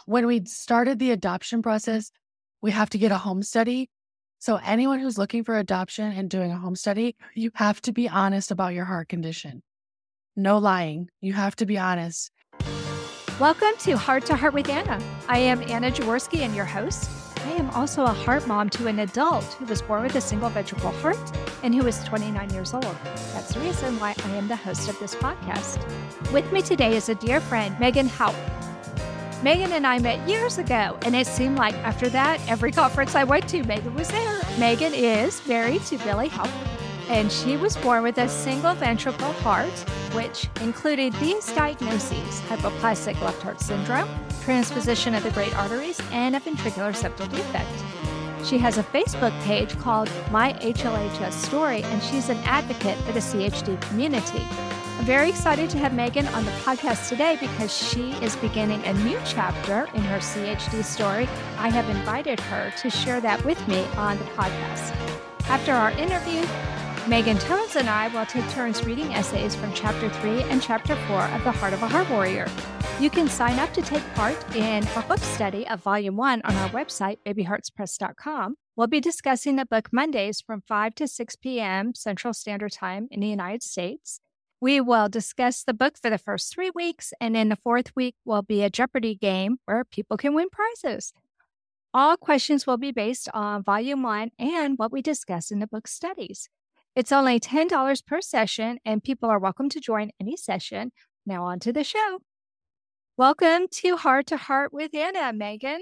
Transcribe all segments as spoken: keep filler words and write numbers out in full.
When we started the adoption process, we have to get a home study. So anyone who's looking for adoption and doing a home study, you have to be honest about your heart condition. No lying. You have to be honest. Welcome to Heart to Heart with Anna. I am Anna Jaworski and your host. I am also a heart mom to an adult who was born with a single ventricle heart and who is twenty-nine years old. That's the reason why I am the host of this podcast. With me today is a dear friend, Megan Haupt. Megan and I met years ago, and it seemed like after that, every conference I went to, Megan was there. Megan is married to Billy Haupt, and she was born with a single ventricle heart, which included these diagnoses: hypoplastic left heart syndrome, transposition of the great arteries, and a ventricular septal defect. She has a Facebook page called My H L H S Story, and she's an advocate for the C H D community. I'm very excited to have Megan on the podcast today because she is beginning a new chapter in her C H D story. I have invited her to share that with me on the podcast. After our interview, Megan Tones and I will take turns reading essays from Chapter three and Chapter four of The Heart of a Heart Warrior. You can sign up to take part in a book study of Volume one on our website, baby hearts press dot com. We'll be discussing the book Mondays from five to six p.m. Central Standard Time in the United States. We will discuss the book for the first three weeks, and in the fourth week will be a Jeopardy game where people can win prizes. All questions will be based on Volume one and what we discuss in the book studies. It's only ten dollars per session, and people are welcome to join any session. Now on to the show. Welcome to Heart to Heart with Anna, Megan.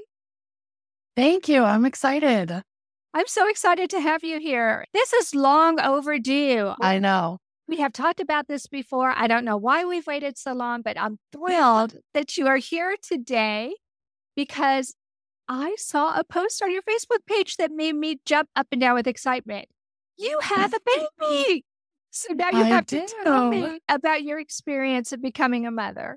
Thank you. I'm excited. I'm so excited to have you here. This is long overdue. I know. We have talked about this before. I don't know why we've waited so long, but I'm thrilled that you are here today because I saw a post on your Facebook page that made me jump up and down with excitement. You have a baby. So now you I have do. to tell me about your experience of becoming a mother.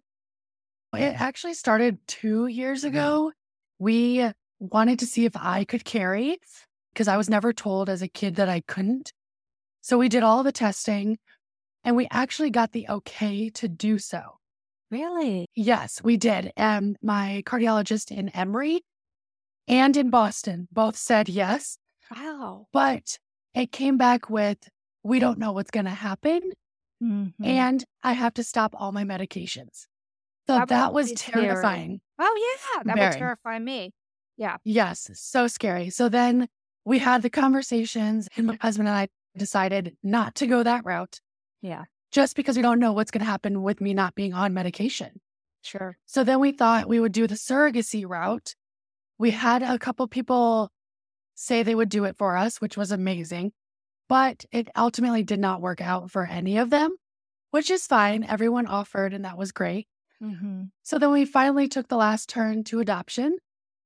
It actually started two years ago. We wanted to see if I could carry because I was never told as a kid that I couldn't. So we did all the testing and we actually got the okay to do so. Really? Yes, we did. And my cardiologist in Emory and in Boston both said yes. Wow. But it came back with, we don't know what's going to happen. Mm-hmm. And I have to stop all my medications. So that, that was terrifying. Scary. Oh, yeah. That Very. would terrify me. Yeah. Yes. So scary. So then we had the conversations and my husband and I decided not to go that route. Yeah. Just because we don't know what's going to happen with me not being on medication. Sure. So then we thought we would do the surrogacy route. We had a couple people say they would do it for us, which was amazing. But it ultimately did not work out for any of them, which is fine. Everyone offered and that was great. Mm-hmm. So then we finally took the last turn to adoption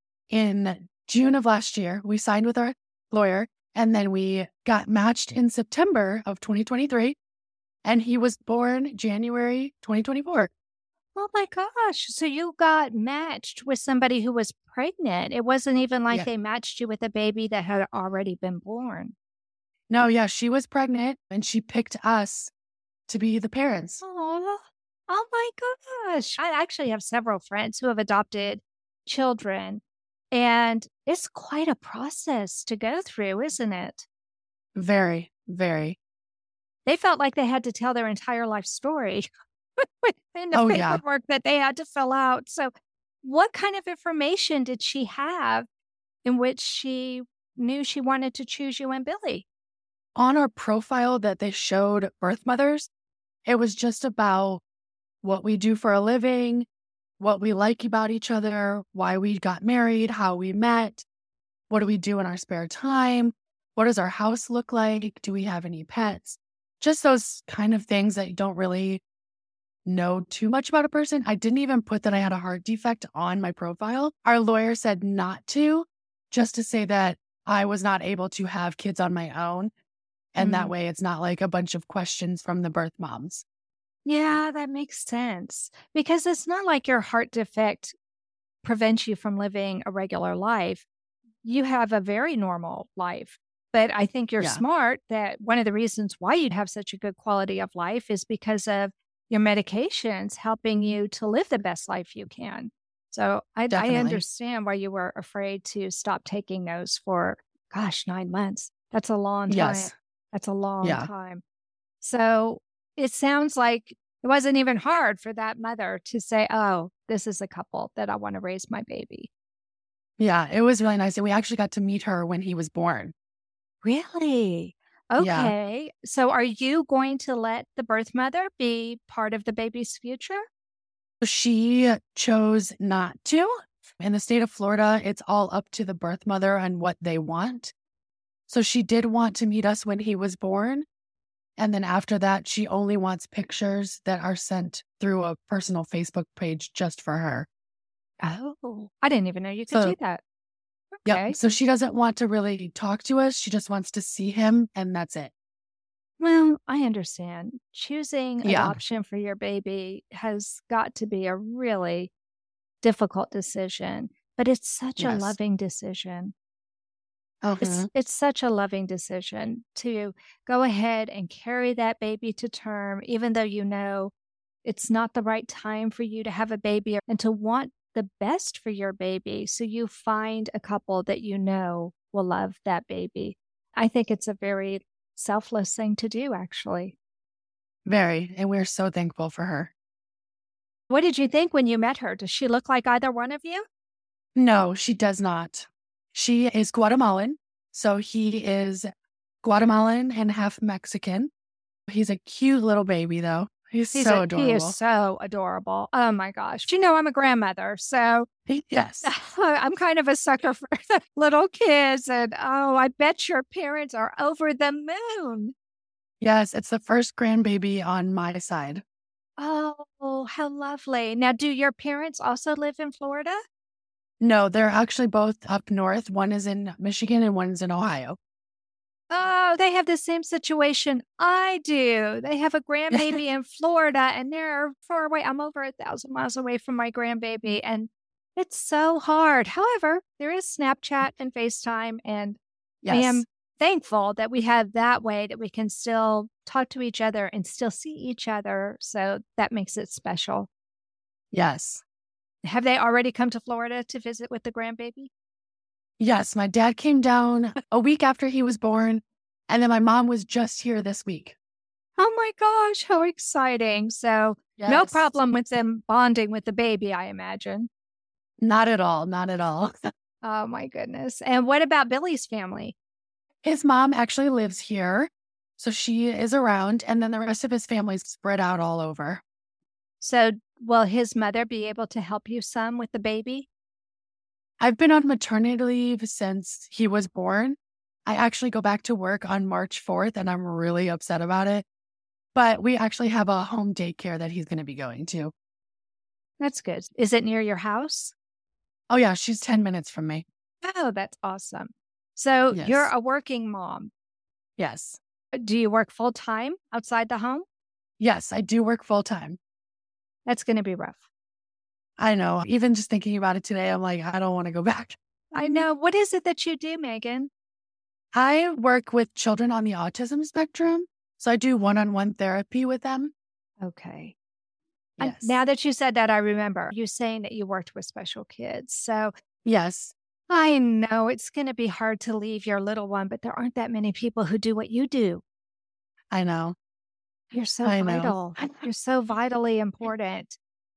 in June of last year. We signed with our lawyer and then we got matched in September of twenty twenty-three. And he was born January twenty twenty-four. Oh my gosh. So you got matched with somebody who was pregnant. It wasn't even like Yeah. they matched you with a baby that had already been born. No, yeah, she was pregnant and she picked us to be the parents. Oh, oh my gosh. I actually have several friends who have adopted children, and it's quite a process to go through, isn't it? Very, very. They felt like they had to tell their entire life story in the Oh, yeah. paperwork that they had to fill out. So what kind of information did she have in which she knew she wanted to choose you and Billy? On our profile that they showed birth mothers, it was just about what we do for a living, what we like about each other, why we got married, how we met, what do we do in our spare time, what does our house look like, do we have any pets? Just those kind of things that you don't really know too much about a person. I didn't even put that I had a heart defect on my profile. Our lawyer said not to, just to say that I was not able to have kids on my own. And Mm. that way it's not like a bunch of questions from the birth moms. Yeah, that makes sense. Because it's not like your heart defect prevents you from living a regular life. You have a very normal life. But I think you're Yeah. smart that one of the reasons why you'd have such a good quality of life is because of your medications helping you to live the best life you can. So I, I Definitely. understand why you were afraid to stop taking those for, gosh, nine months. That's a long time. Yes. That's a long Yeah. time. So it sounds like it wasn't even hard for that mother to say, oh, this is a couple that I want to raise my baby. Yeah. It was really nice. And we actually got to meet her when he was born. Really? Yeah. Okay. So are you going to let the birth mother be part of the baby's future? She chose not to. In the state of Florida, it's all up to the birth mother and what they want. So she did want to meet us when he was born. And then after that, she only wants pictures that are sent through a personal Facebook page just for her. Oh, I didn't even know you could So, do that. yep. Okay. So she doesn't want to really talk to us. She just wants to see him, and that's it. Well, I understand. Choosing Yeah. adoption for your baby has got to be a really difficult decision, but it's such a Yes. loving decision. It's Uh-huh. it's such a loving decision to go ahead and carry that baby to term, even though you know it's not the right time for you to have a baby and to want the best for your baby. So you find a couple that you know will love that baby. I think it's a very selfless thing to do, actually. Very. And we're so thankful for her. What did you think when you met her? Does she look like either one of you? No, she does not. She is Guatemalan. So he is Guatemalan and half Mexican. He's a cute little baby, though. He's He's so a he is adorable. so adorable. Oh my gosh. You know, I'm a grandmother, so Yes. I'm kind of a sucker for little kids. And oh, I bet your parents are over the moon. Yes. It's the first grandbaby on my side. Oh, how lovely. Now, do your parents also live in Florida? No, they're actually both up north. One is in Michigan and one's in Ohio. Oh, they have the same situation I do. They have a grandbaby in Florida and they're far away. I'm over a thousand miles away from my grandbaby and it's so hard. However, there is Snapchat and FaceTime, and I am Yes. thankful that we have that way that we can still talk to each other and still see each other. So that makes it special. Yes. Have they already come to Florida to visit with the grandbaby? Yes. My dad came down a week after he was born. And then my mom was just here this week. Oh my gosh, how exciting. So, no Yes. problem with them bonding with the baby, I imagine. Not at all. Not at all. Oh my goodness. And what about Billy's family? His mom actually lives here. So she is around. And then the rest of his family's spread out all over. So, will his mother be able to help you some with the baby? I've been on maternity leave since he was born. I actually go back to work on March fourth, and I'm really upset about it. But we actually have a home daycare that he's going to be going to. That's good. Is it near your house? Oh, yeah. She's ten minutes from me. Oh, that's awesome. So, Yes. you're a working mom. Yes. Do you work full time outside the home? Yes, I do work full time. That's going to be rough. I know. Even just thinking about it today, I'm like, I don't want to go back. I know. What is it that you do, Megan? I work with children on the autism spectrum. So I do one-on-one therapy with them. Okay. And Yes. now that you said that, I remember you saying that you worked with special kids. So Yes. I know it's going to be hard to leave your little one, but there aren't that many people who do what you do. I know. You're so I know. vital. You're so vitally important.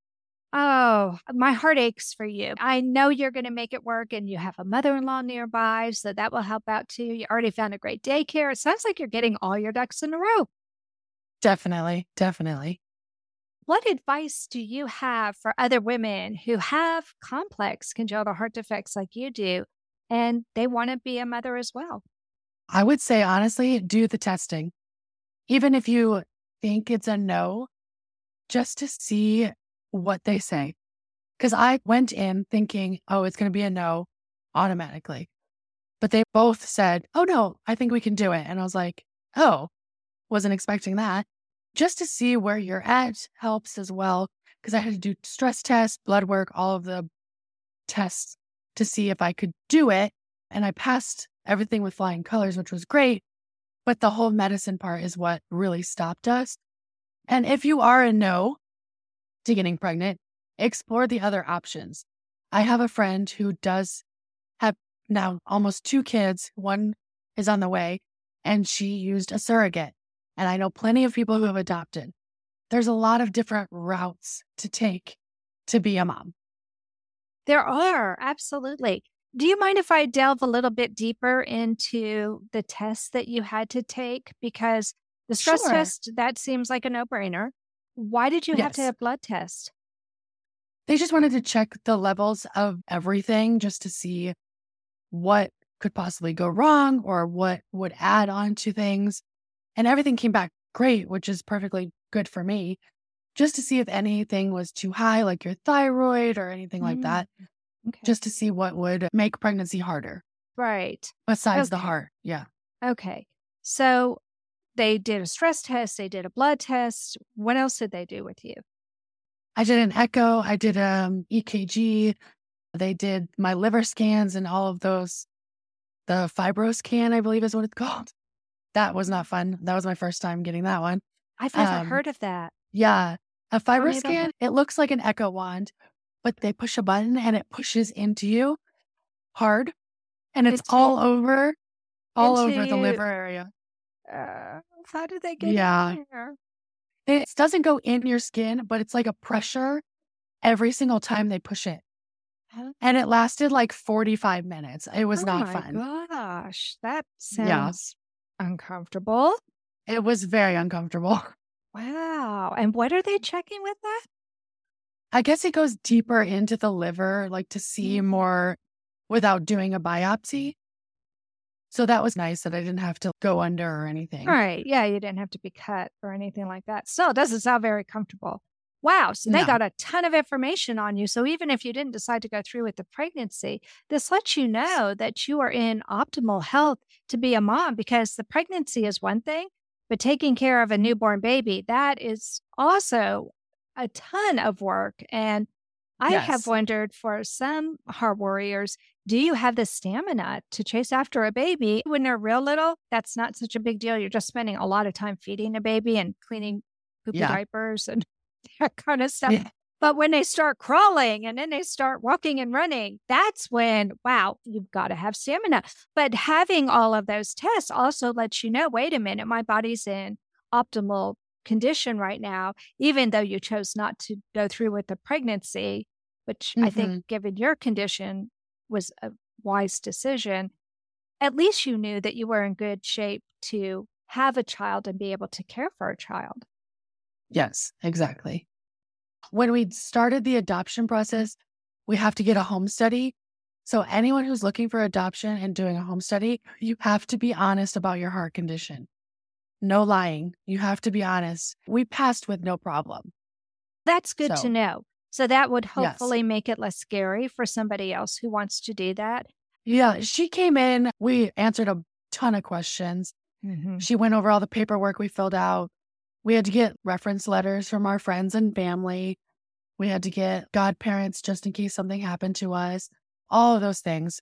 Oh, my heart aches for you. I know you're going to make it work and you have a mother-in-law nearby, so that will help out too. You already found a great daycare. It sounds like you're getting all your ducks in a row. Definitely. Definitely. What advice do you have for other women who have complex congenital heart defects like you do, and they want to be a mother as well? I would say, honestly, do the testing. Even if you think it's a no, just to see what they say. Because I went in thinking, oh, it's going to be a no automatically. But they both said, oh, no, I think we can do it. And I was like, oh, wasn't expecting that. Just to see where you're at helps as well. Because I had to do stress tests, blood work, all of the tests to see if I could do it. And I passed everything with flying colors, which was great. But the whole medicine part is what really stopped us. And if you are a no to getting pregnant, explore the other options. I have a friend who does have now almost two kids. One is on the way, and she used a surrogate. And I know plenty of people who have adopted. There's a lot of different routes to take to be a mom. There are, absolutely. Do you mind if I delve a little bit deeper into the tests that you had to take? Because the stress Sure. test, that seems like a no-brainer. Why did you have to Yes. have blood tests? They just wanted to check the levels of everything just to see what could possibly go wrong or what would add on to things. And everything came back great, which is perfectly good for me, just to see if anything was too high, like your thyroid or anything like Mm, that, Okay. just to see what would make pregnancy harder Right. besides the Okay. heart. Yeah. Okay. So they did a stress test, they did a blood test. What else did they do with you? I did an echo, I did um E K G, they did my liver scans and all of those. The FibroScan, I believe is what it's called. That was not fun. That was my first time getting that one. I've never Um, heard of that. yeah. A Tell me about FibroScan, that. it looks like an echo wand, but they push a button and it pushes into you hard. And it's Into all over, all into over the you. liver area. Uh, how did they get Yeah. in there? It doesn't go in your skin, but it's like a pressure every single time they push it. Huh? And it lasted like forty-five minutes. It was Oh not my fun. gosh, that Yeah. sounds uncomfortable. It was very uncomfortable. Wow. And what are they checking with that? I guess it goes deeper into the liver, like to see Mm. more without doing a biopsy. So that was nice that I didn't have to go under or anything. All right. Yeah, you didn't have to be cut or anything like that. So it doesn't sound very comfortable. Wow. So they No. got a ton of information on you. So even if you didn't decide to go through with the pregnancy, this lets you know that you are in optimal health to be a mom, because the pregnancy is one thing, but taking care of a newborn baby, that is also a ton of work. And I have Yes. wondered, for some heart warriors, do you have the stamina to chase after a baby when they're real little? That's not such a big deal. You're just spending a lot of time feeding a baby and cleaning poopy Yeah. diapers and that kind of stuff. Yeah. But when they start crawling and then they start walking and running, that's when, wow, you've got to have stamina. But having all of those tests also lets you know, wait a minute, my body's in optimal condition right now, even though you chose not to go through with the pregnancy, which I Mhm. think, given your condition, was a wise decision. At least you knew that you were in good shape to have a child and be able to care for a child. Yes, exactly. When we started the adoption process, we have to get a home study. So anyone who's looking for adoption and doing a home study, you have to be honest about your heart condition. No lying. You have to be honest. We passed with no problem. That's good So, to know. So that would yes. hopefully make it less scary for somebody else who wants to do that. Yeah, she came in. We answered a ton of questions. Mm-hmm. She went over all the paperwork we filled out. We had to get reference letters from our friends and family. We had to get godparents just in case something happened to us, all of those things.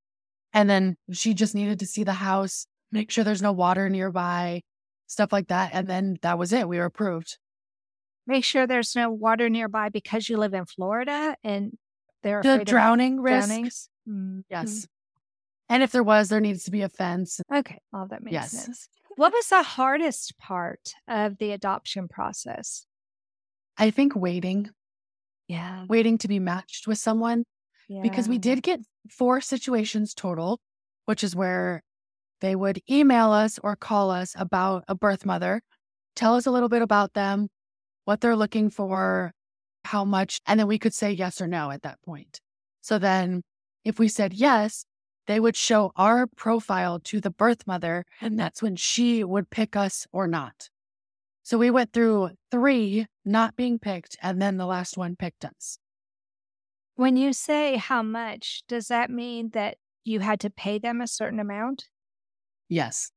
And then she just needed to see the house, make sure there's no water nearby, stuff like that. And then that was it. We were approved. Make sure there's no water nearby because you live in Florida and they're The afraid of drowning risk. drownings. Mhm. Yes. And if there was, there needs to be a fence. Okay. Well, that makes Yes. sense. What was the hardest part of the adoption process? I think waiting, Yeah. waiting to be matched with someone, because we Yeah. did get four situations total, which is where they would email us or call us about a birth mother, tell us a little bit about them, what they're looking for, how much, and then we could say yes or no at that point. So then if we said yes, they would show our profile to the birth mother, and that's when she would pick us or not. So we went through three not being picked, and then the last one picked us. When you say how much, does that mean that you had to pay them a certain amount? Yes.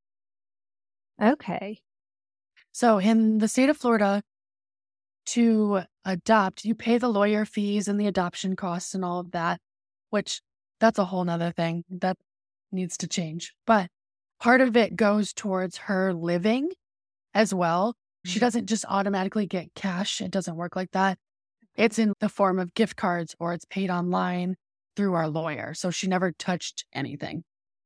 Okay. So in the state of Florida, to adopt, you pay the lawyer fees and the adoption costs and all of that, which that's a whole nother thing that needs to change. But part of it goes towards her living as well. She doesn't just automatically get cash. It doesn't work like that. It's in the form of gift cards or it's paid online. through our lawyer. So she never touched anything.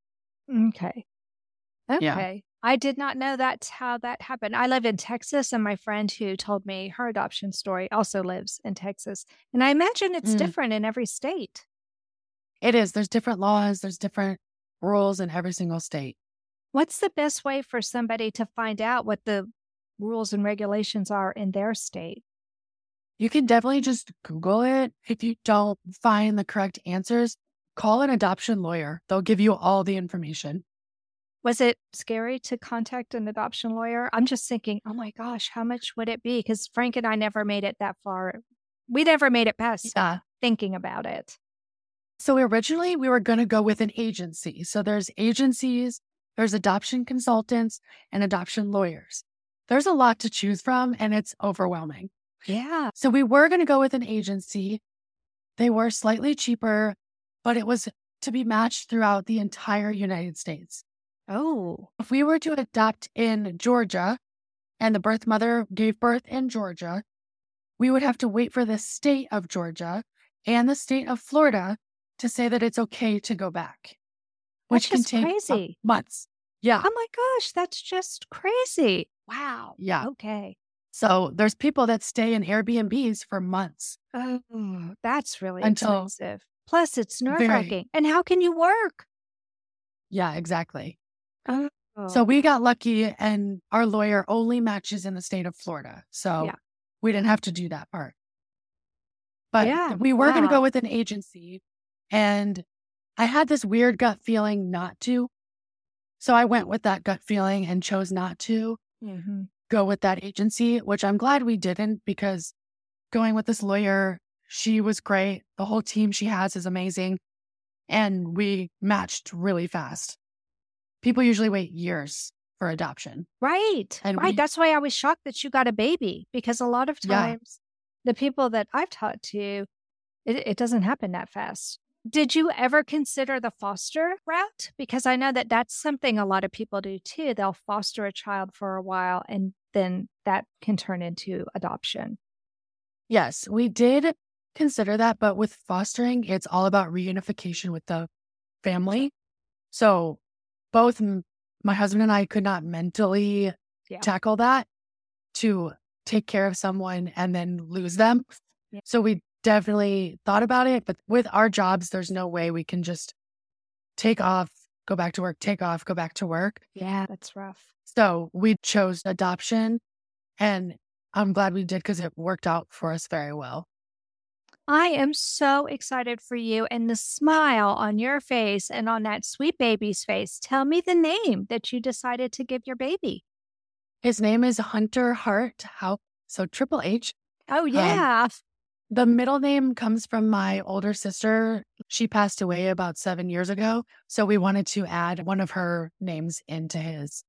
Okay. Okay. Yeah. I did not know that's how that happened. I live in Texas, and my friend who told me her adoption story also lives in Texas. And I imagine it's Mm. different in every state. It is. There's different laws. There's different rules in every single state. What's the best way for somebody to find out what the rules and regulations are in their state? You can definitely just Google it. If you don't find the correct answers, call an adoption lawyer. They'll give you all the information. Was it scary to contact an adoption lawyer? I'm just thinking, oh my gosh, how much would it be? Because Frank and I never made it that far. We never made it past Yeah. thinking about it. So originally we were going to go with an agency. So there's agencies, there's adoption consultants, and adoption lawyers. There's a lot to choose from, and it's overwhelming. Yeah. So we were going to go with an agency. They were slightly cheaper, but it was to be matched throughout the entire United States. Oh. If we were to adopt in Georgia and the birth mother gave birth in Georgia, we would have to wait for the state of Georgia and the state of Florida to say that it's okay to go back, which That's can just take crazy. months. Yeah. Oh my gosh, that's just crazy. Wow. Yeah. Okay. So there's people that stay in Airbnbs for months. Oh, that's really Until- expensive. Plus, it's Very. nerve-wracking. And how can you work? Yeah, exactly. Oh. So we got lucky, and our lawyer only matches in the state of Florida. So Yeah. we didn't have to do that part. But Yeah, we were going to wow. go with an agency, and I had this weird gut feeling not to. So I went with that gut feeling and chose not to Mhm. go with that agency, which I'm glad we didn't, because going with this lawyer, she was great. The whole team she has is amazing. And we matched really fast. People usually wait years for adoption. Right. And right. we- That's why I was shocked that you got a baby, because a lot of Yeah. times the people that I've talked to, it, it doesn't happen that fast. Did you ever consider the foster route? Because I know that that's something a lot of people do too. They'll foster a child for a while, and then that can turn into adoption. Yes, we did consider that, but with fostering, it's all about reunification with the family. So both m- my husband and I could not mentally Yeah. tackle that to take care of someone and then lose them. Yeah. So we definitely thought about it, but with our jobs, there's no way we can just take off, go back to work, take off, go back to work. Yeah, that's rough. So we chose adoption, and I'm glad we did because it worked out for us very well. I am so excited for you, and the smile on your face and on that sweet baby's face. Tell me the name that you decided to give your baby. His name is Hunter Hart. How so? Triple H. Oh, yeah. The middle name comes from my older sister. She passed away about seven years ago, so we wanted to add one of her names into his.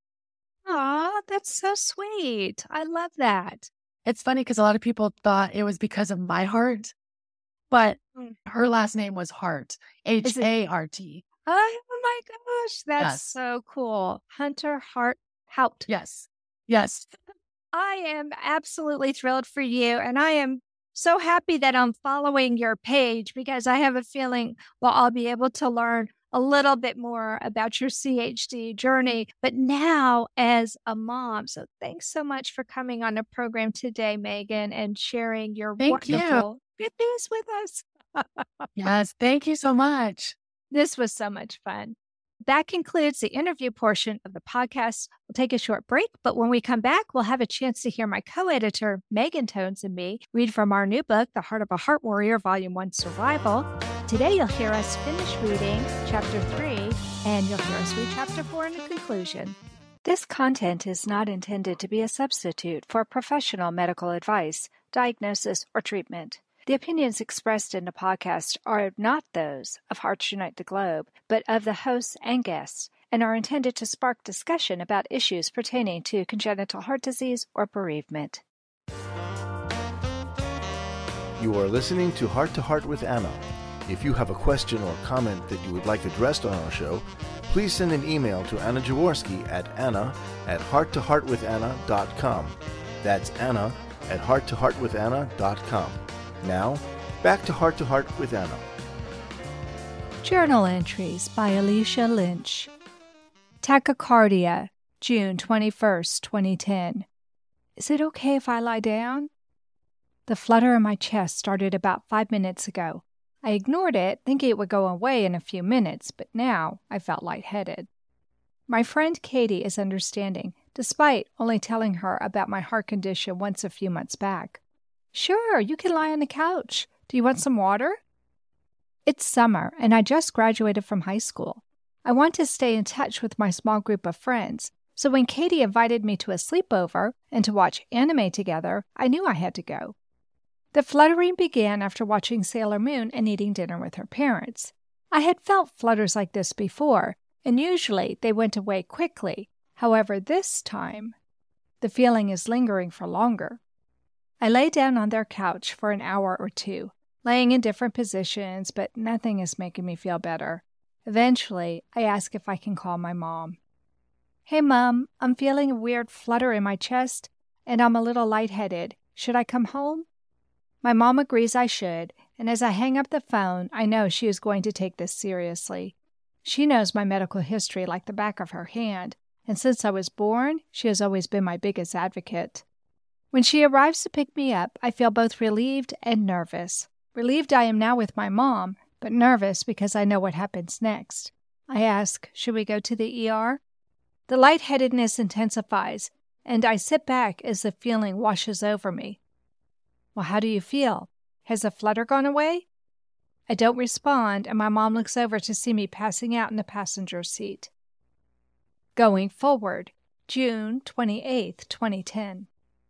Aw, that's so sweet. I love that. It's funny because a lot of people thought it was because of my heart, but Mm. her last name was Hart. H A R T. Oh my gosh, that's Yes. so cool. Hunter Hart Hout. Yes. Yes. I am absolutely thrilled for you, and I am so happy that I'm following your page, because I have a feeling, well, I'll be able to learn a little bit more about your C H D journey, but now as a mom. So thanks so much for coming on the program today, Megan, and sharing your Thank you. wonderful good news with us. Yes. Thank you so much. This was so much fun. That concludes the interview portion of the podcast. We'll take a short break, but when we come back, we'll have a chance to hear my co-editor, Megan Tones, and me read from our new book, The Heart of a Heart Warrior, Volume one, Survival. Today, you'll hear us finish reading Chapter three, and you'll hear us read Chapter four in the conclusion. This content is not intended to be a substitute for professional medical advice, diagnosis, or treatment. The opinions expressed in the podcast are not those of Hearts Unite the Globe, but of the hosts and guests, and are intended to spark discussion about issues pertaining to congenital heart disease or bereavement. You are listening to Heart to Heart with Anna. If you have a question or comment that you would like addressed on our show, please send an email to Anna Jaworski at anna at heart to heart with anna dot com. That's Anna at heart to heart with anna dot com. Now, back to Heart to Heart with Anna. Journal entries by Alicia Lynch. Tachycardia, June twenty-first, twenty ten. Is it okay if I lie down? The flutter in my chest started about five minutes ago. I ignored it, thinking it would go away in a few minutes, but now I felt lightheaded. My friend Katie is understanding, despite only telling her about my heart condition once a few months back. Sure, you can lie on the couch. Do you want some water? It's summer, and I just graduated from high school. I want to stay in touch with my small group of friends, so when Katie invited me to a sleepover and to watch anime together, I knew I had to go. The fluttering began after watching Sailor Moon and eating dinner with her parents. I had felt flutters like this before, and usually they went away quickly. However, this time, the feeling is lingering for longer. I lay down on their couch for an hour or two, laying in different positions, but nothing is making me feel better. Eventually, I ask if I can call my mom. Hey, Mom, I'm feeling a weird flutter in my chest, and I'm a little lightheaded. Should I come home? My mom agrees I should, and as I hang up the phone, I know she is going to take this seriously. She knows my medical history like the back of her hand, and since I was born, she has always been my biggest advocate. When she arrives to pick me up, I feel both relieved and nervous. Relieved I am now with my mom, but nervous because I know what happens next. I ask, should we go to the E R? The lightheadedness intensifies, and I sit back as the feeling washes over me. Well, how do you feel? Has the flutter gone away? I don't respond, and my mom looks over to see me passing out in the passenger seat. Going forward, June twenty-eighth, twenty ten.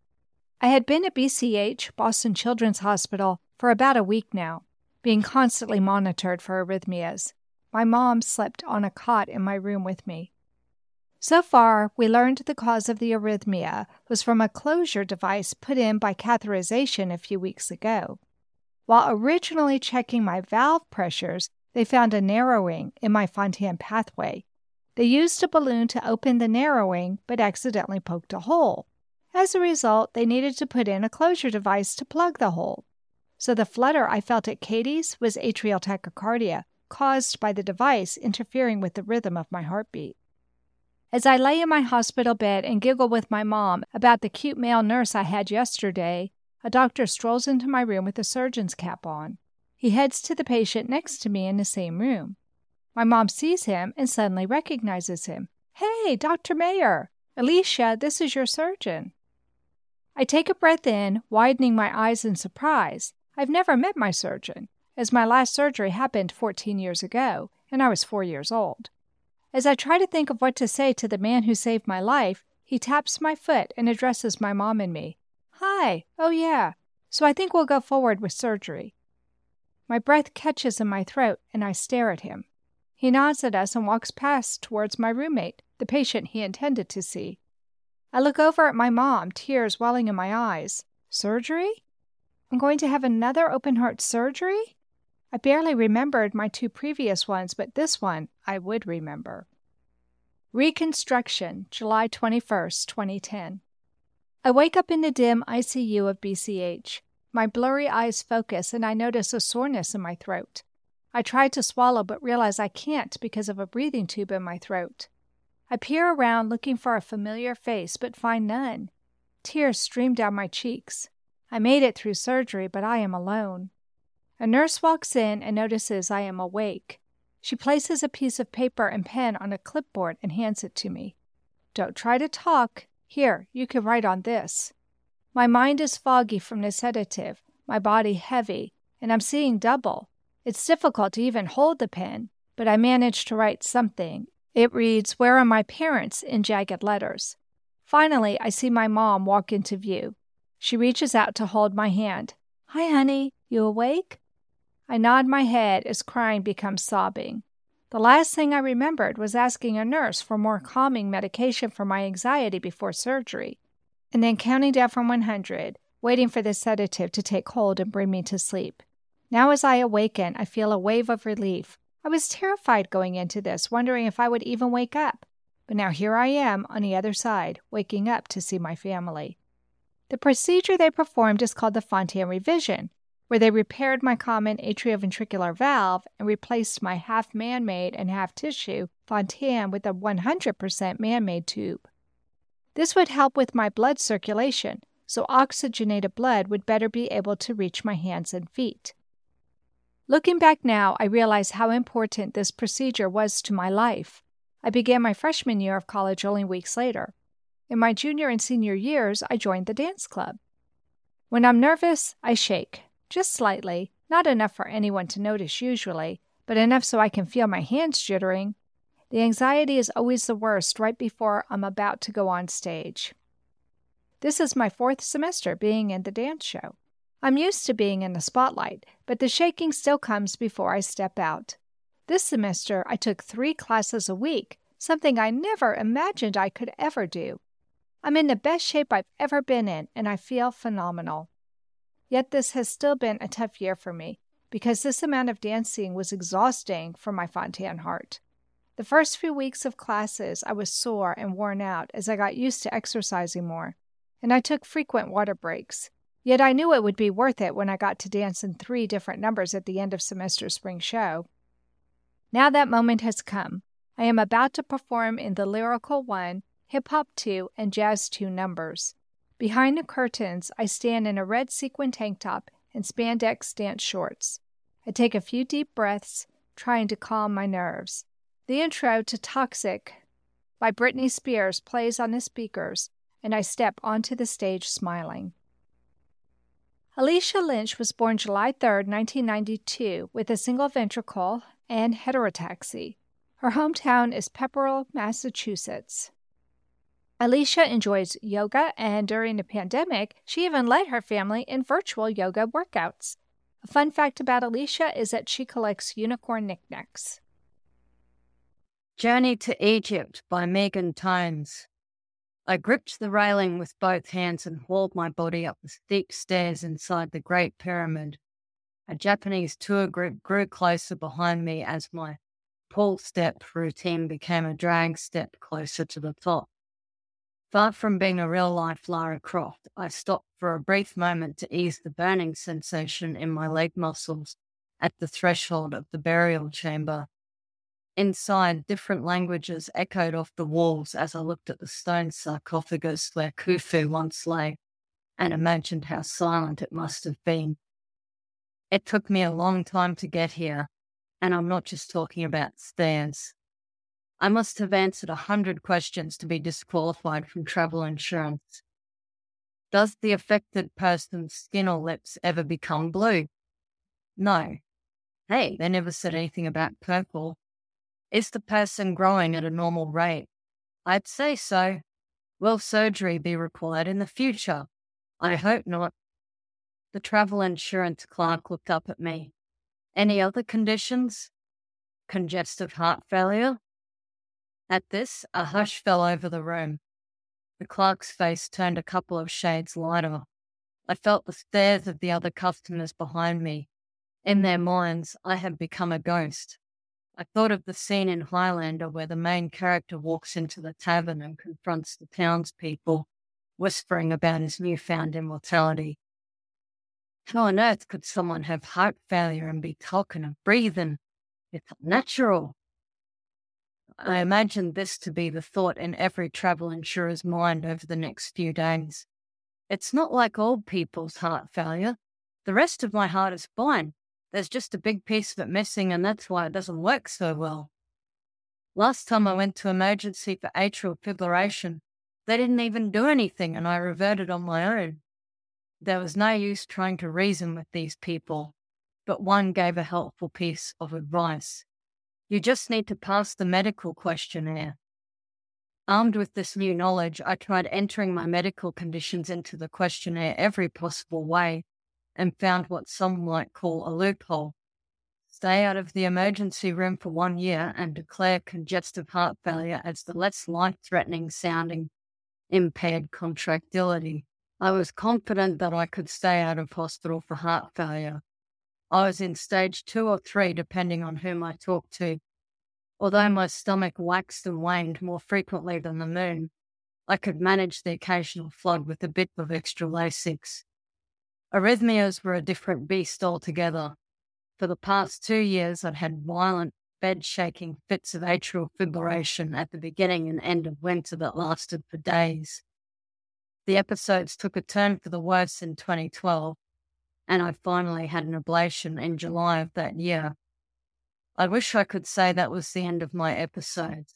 I had been at B C H, Boston Children's Hospital, for about a week now, being constantly monitored for arrhythmias. My mom slept on a cot in my room with me. So far, we learned the cause of the arrhythmia was from a closure device put in by catheterization a few weeks ago. While originally checking my valve pressures, they found a narrowing in my Fontan pathway. They used a balloon to open the narrowing, but accidentally poked a hole. As a result, they needed to put in a closure device to plug the hole. So the flutter I felt at Katie's was atrial tachycardia, caused by the device interfering with the rhythm of my heartbeat. As I lay in my hospital bed and giggle with my mom about the cute male nurse I had yesterday, a doctor strolls into my room with a surgeon's cap on. He heads to the patient next to me in the same room. My mom sees him and suddenly recognizes him. Hey, Doctor Mayer! Alicia, this is your surgeon. I take a breath in, widening my eyes in surprise. I've never met my surgeon, as my last surgery happened fourteen years ago, and I was four years old. As I try to think of what to say to the man who saved my life, he taps my foot and addresses my mom and me. Hi, oh yeah, so I think we'll go forward with surgery. My breath catches in my throat, and I stare at him. He nods at us and walks past towards my roommate, the patient he intended to see. I look over at my mom, tears welling in my eyes. Surgery? I'm going to have another open-heart surgery? I barely remembered my two previous ones, but this one I would remember. Reconstruction, July twenty-first, twenty ten. I wake up in the dim I C U of B C H. My blurry eyes focus, and I notice a soreness in my throat. I try to swallow, but realize I can't because of a breathing tube in my throat. I peer around looking for a familiar face, but find none. Tears stream down my cheeks. I made it through surgery, but I am alone. A nurse walks in and notices I am awake. She places a piece of paper and pen on a clipboard and hands it to me. Don't try to talk. Here, you can write on this. My mind is foggy from the sedative, my body heavy, and I'm seeing double. It's difficult to even hold the pen, but I manage to write something. It reads, "Where are my parents?" in jagged letters. Finally, I see my mom walk into view. She reaches out to hold my hand. Hi, honey. You awake? I nod my head as crying becomes sobbing. The last thing I remembered was asking a nurse for more calming medication for my anxiety before surgery, and then counting down from one hundred, waiting for the sedative to take hold and bring me to sleep. Now as I awaken, I feel a wave of relief. I was terrified going into this, wondering if I would even wake up. But now here I am on the other side, waking up to see my family. The procedure they performed is called the Fontan revision. where they repaired my common atrioventricular valve and replaced my half man-made and half tissue Fontan with a one hundred percent man-made tube. This would help with my blood circulation, so oxygenated blood would better be able to reach my hands and feet. Looking back now, I realize how important this procedure was to my life. I began my freshman year of college only weeks later. In my junior and senior years, I joined the dance club. When I'm nervous, I shake, just slightly, not enough for anyone to notice usually, but enough so I can feel my hands jittering. The anxiety is always the worst right before I'm about to go on stage. This is my fourth semester being in the dance show. I'm used to being in the spotlight, but the shaking still comes before I step out. This semester, I took three classes a week, something I never imagined I could ever do. I'm in the best shape I've ever been in, and I feel phenomenal. Yet this has still been a tough year for me, because this amount of dancing was exhausting for my Fontan heart. The first few weeks of classes, I was sore and worn out as I got used to exercising more, and I took frequent water breaks. Yet I knew it would be worth it when I got to dance in three different numbers at the end of semester spring show. Now that moment has come. I am about to perform in the Lyrical One, Hip Hop two, and Jazz two numbers. Behind the curtains, I stand in a red sequin tank top and spandex dance shorts. I take a few deep breaths, trying to calm my nerves. The intro to Toxic by Britney Spears plays on the speakers, and I step onto the stage smiling. Alicia Lynch was born July third, nineteen ninety-two, with a single ventricle and heterotaxy. Her hometown is Pepperell, Massachusetts. Alicia enjoys yoga, and during the pandemic, she even led her family in virtual yoga workouts. A fun fact about Alicia is that she collects unicorn knickknacks. Journey to Egypt by Megan Tones. I gripped the railing with both hands and hauled my body up the steep stairs inside the Great Pyramid. A Japanese tour group grew closer behind me as my pull step routine became a drag step closer to the top. Far from being a real-life Lara Croft, I stopped for a brief moment to ease the burning sensation in my leg muscles at the threshold of the burial chamber. Inside, different languages echoed off the walls as I looked at the stone sarcophagus where Khufu once lay and imagined how silent it must have been. It took me a long time to get here, and I'm not just talking about stairs. I must have answered a hundred questions to be disqualified from travel insurance. Does the affected person's skin or lips ever become blue? No. Hey, they never said anything about purple. Is the person growing at a normal rate? I'd say so. Will surgery be required in the future? I hope not. The travel insurance clerk looked up at me. Any other conditions? Congestive heart failure? At this, a hush fell over the room. The clerk's face turned a couple of shades lighter. I felt the stares of the other customers behind me. In their minds, I had become a ghost. I thought of the scene in Highlander where the main character walks into the tavern and confronts the townspeople, whispering about his newfound immortality. How on earth could someone have heart failure and be talking and breathing? It's unnatural. I imagined this to be the thought in every travel insurer's mind over the next few days. It's not like old people's heart failure. The rest of my heart is fine. There's just a big piece of it missing, and that's why it doesn't work so well. Last time I went to emergency for atrial fibrillation, they didn't even do anything, and I reverted on my own. There was no use trying to reason with these people, but one gave a helpful piece of advice. You just need to pass the medical questionnaire. Armed with this new knowledge, I tried entering my medical conditions into the questionnaire every possible way, and found what some might call a loophole. Stay out of the emergency room for one year and declare congestive heart failure as the less life-threatening sounding impaired contractility. I was confident that I could stay out of hospital for heart failure. I was in stage two or three, depending on whom I talked to. Although my stomach waxed and waned more frequently than the moon, I could manage the occasional flood with a bit of extra Lasix. Arrhythmias were a different beast altogether. For the past two years, I'd had violent, bed-shaking fits of atrial fibrillation at the beginning and end of winter that lasted for days. The episodes took a turn for the worse in twenty twelve, and I finally had an ablation in July of that year. I wish I could say that was the end of my episodes.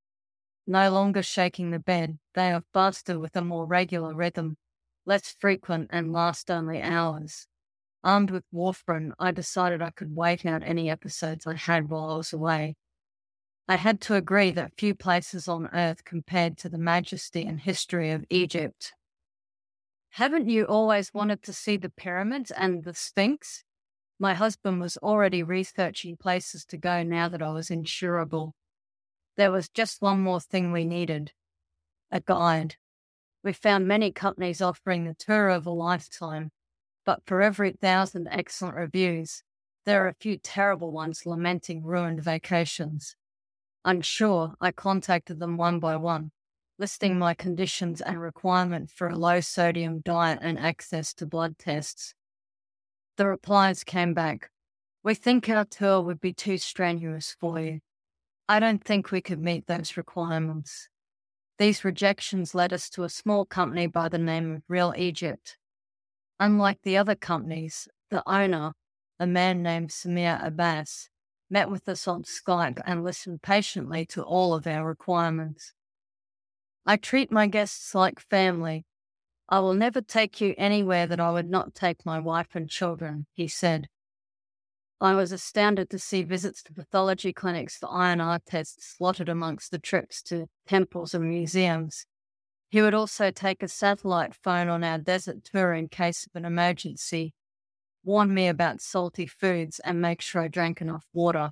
No longer shaking the bed, they are faster with a more regular rhythm, less frequent and last only hours. Armed with warfarin, I decided I could wait out any episodes I had while I was away. I had to agree that few places on earth compared to the majesty and history of Egypt. Haven't you always wanted to see the pyramids and the Sphinx? My husband was already researching places to go now that I was insurable. There was just one more thing we needed: a guide. We found many companies offering the tour of a lifetime, but for every thousand excellent reviews, there are a few terrible ones lamenting ruined vacations. Unsure, I contacted them one by one, listing my conditions and requirement for a low-sodium diet and access to blood tests. The replies came back: "We think our tour would be too strenuous for you. I don't think we could meet those requirements." These rejections led us to a small company by the name of Real Egypt. Unlike the other companies, the owner, a man named Samir Abbas, met with us on Skype and listened patiently to all of our requirements. "I treat my guests like family. I will never take you anywhere that I would not take my wife and children," he said. I was astounded to see visits to pathology clinics for I N R tests slotted amongst the trips to temples and museums. He would also take a satellite phone on our desert tour in case of an emergency, warn me about salty foods, and make sure I drank enough water.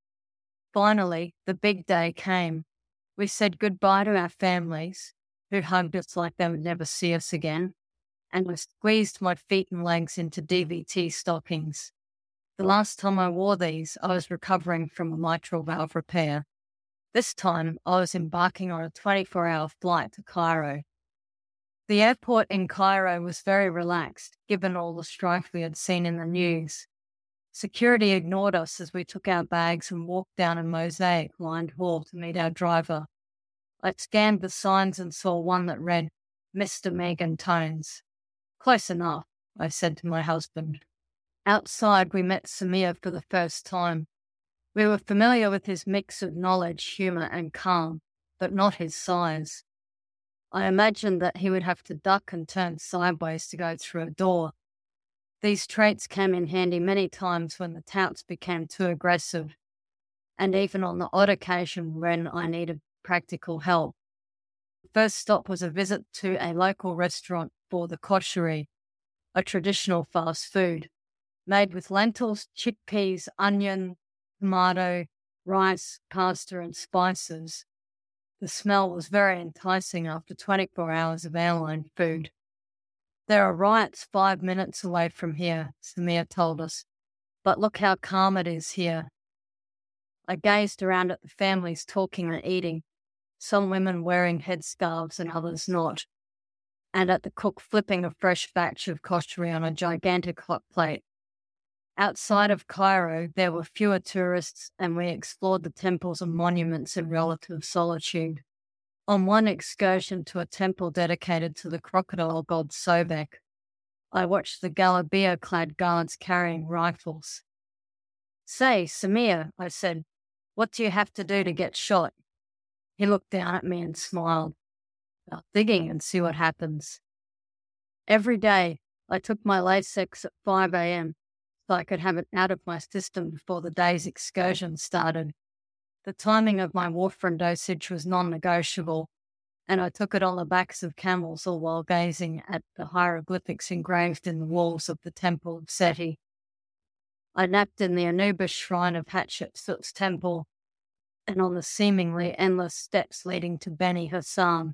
Finally, the big day came. We said goodbye to our families, who hugged us like they would never see us again, and I squeezed my feet and legs into D V T stockings. The last time I wore these, I was recovering from a mitral valve repair. This time, I was embarking on a twenty-four hour flight to Cairo. The airport in Cairo was very relaxed, given all the strife we had seen in the news. Security ignored us as we took our bags and walked down a mosaic-lined hall to meet our driver. I scanned the signs and saw one that read, "Mister Megan Tones." "Close enough," I said to my husband. Outside, we met Samir for the first time. We were familiar with his mix of knowledge, humour and calm, but not his size. I imagined that he would have to duck and turn sideways to go through a door. These traits came in handy many times when the touts became too aggressive, and even on the odd occasion when I needed practical help. The first stop was a visit to a local restaurant for the kosheri, a traditional fast food, made with lentils, chickpeas, onion, tomato, rice, pasta and spices. The smell was very enticing after twenty-four hours of airline food. "There are riots five minutes away from here," Samir told us, "but look how calm it is here." I gazed around at the families talking and eating, some women wearing headscarves and others not, and at the cook flipping a fresh batch of kosheri on a gigantic hot plate. Outside of Cairo, there were fewer tourists, and we explored the temples and monuments in relative solitude. On one excursion to a temple dedicated to the crocodile god Sobek, I watched the Galabeah-clad guards carrying rifles. "Say, Samir," I said, "what do you have to do to get shot?" He looked down at me and smiled. "I'll digging and see what happens." Every day, I took my Lasix at five a.m. so I could have it out of my system before the day's excursion started. The timing of my warfarin dosage was non-negotiable, and I took it on the backs of camels all while gazing at the hieroglyphics engraved in the walls of the Temple of Seti. I napped in the Anubis shrine of Hatshepsut's temple and on the seemingly endless steps leading to Beni Hassan.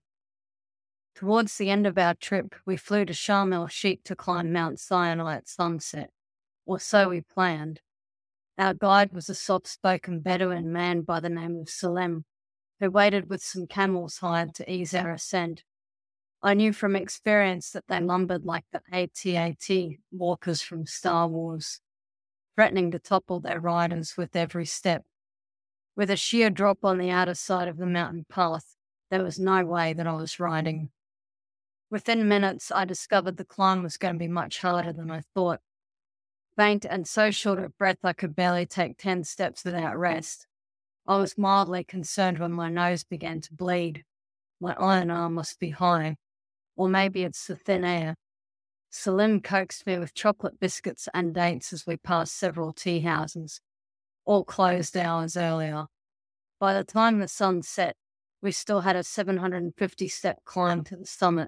Towards the end of our trip, we flew to Sharm el-Sheikh to climb Mount Sinai at sunset, or so we planned. Our guide was a soft-spoken Bedouin man by the name of Salem, who waited with some camels hired to ease our ascent. I knew from experience that they lumbered like the A T A T walkers from Star Wars, threatening to topple their riders with every step. With a sheer drop on the outer side of the mountain path, there was no way that I was riding. Within minutes, I discovered the climb was going to be much harder than I thought. Faint and so short of breath I could barely take ten steps without rest. I was mildly concerned when my nose began to bleed. My iron arm must be high. Or maybe it's the thin air. Salim coaxed me with chocolate biscuits and dates as we passed several tea houses, all closed hours earlier. By the time the sun set, we still had a seven hundred fifty step climb to the summit.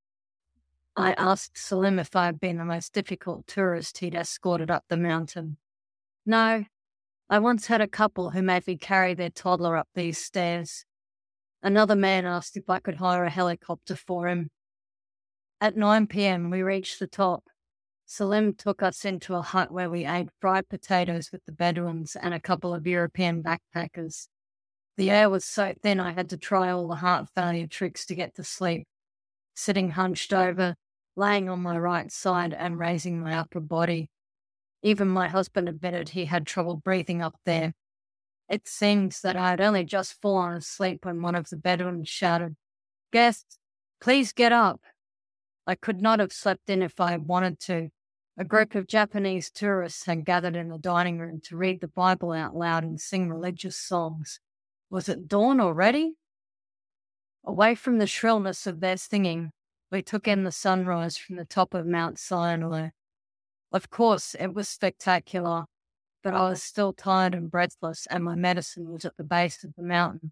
I asked Salim if I had been the most difficult tourist he'd escorted up the mountain. No, I once had a couple who made me carry their toddler up these stairs. Another man asked if I could hire a helicopter for him. At nine p.m. we reached the top. Salim took us into a hut where we ate fried potatoes with the Bedouins and a couple of European backpackers. The air was so thin I had to try all the heart failure tricks to get to sleep, sitting hunched over, laying on my right side and raising my upper body. Even my husband admitted he had trouble breathing up there. It seems that I had only just fallen asleep when one of the Bedouins shouted, "Guests, please get up." I could not have slept in if I had wanted to. A group of Japanese tourists had gathered in the dining room to read the Bible out loud and sing religious songs. Was it dawn already? Away from the shrillness of their singing, we took in the sunrise from the top of Mount Sinai. Of course, it was spectacular, but I was still tired and breathless, and my medicine was at the base of the mountain.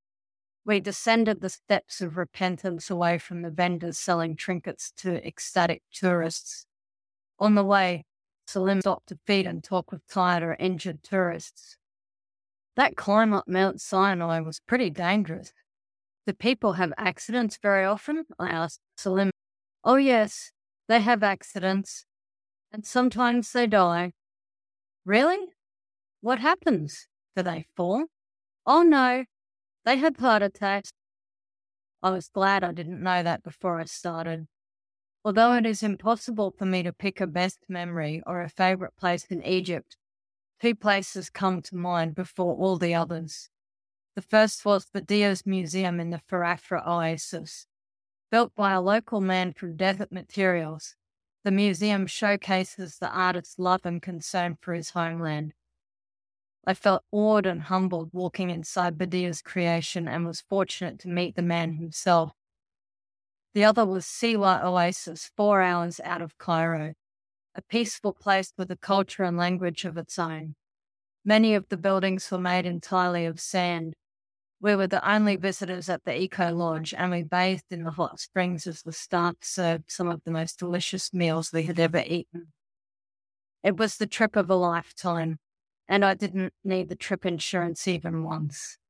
We descended the steps of repentance away from the vendors selling trinkets to ecstatic tourists. On the way, Salim stopped to feed and talk with tired or injured tourists. That climb up Mount Sinai was pretty dangerous. Do people have accidents very often? I asked Salim. Oh yes, they have accidents, and sometimes they die. Really? What happens? Do they fall? Oh no, they have heart attacks. I was glad I didn't know that before I started. Although it is impossible for me to pick a best memory or a favourite place in Egypt, two places come to mind before all the others. The first was the Diaz Museum in the Farafra Oasis. Built by a local man from desert materials, the museum showcases the artist's love and concern for his homeland. I felt awed and humbled walking inside Badia's creation and was fortunate to meet the man himself. The other was Siwa Oasis, four hours out of Cairo, a peaceful place with a culture and language of its own. Many of the buildings were made entirely of sand. We were the only visitors at the Eco Lodge, and we bathed in the hot springs as the staff served some of the most delicious meals we had ever eaten. It was the trip of a lifetime, and I didn't need the trip insurance even once.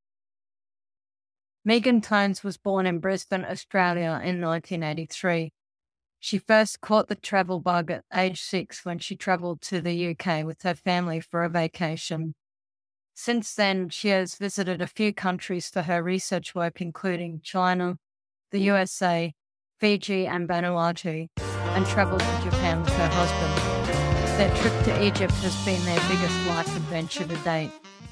Megan Tones was born in Brisbane, Australia in nineteen eighty-three. She first caught the travel bug at age six when she travelled to the U K with her family for a vacation. Since then, she has visited a few countries for her research work, including China, the U S A, Fiji and Vanuatu, and travelled to Japan with her husband. Their trip to Egypt has been their biggest life adventure to date.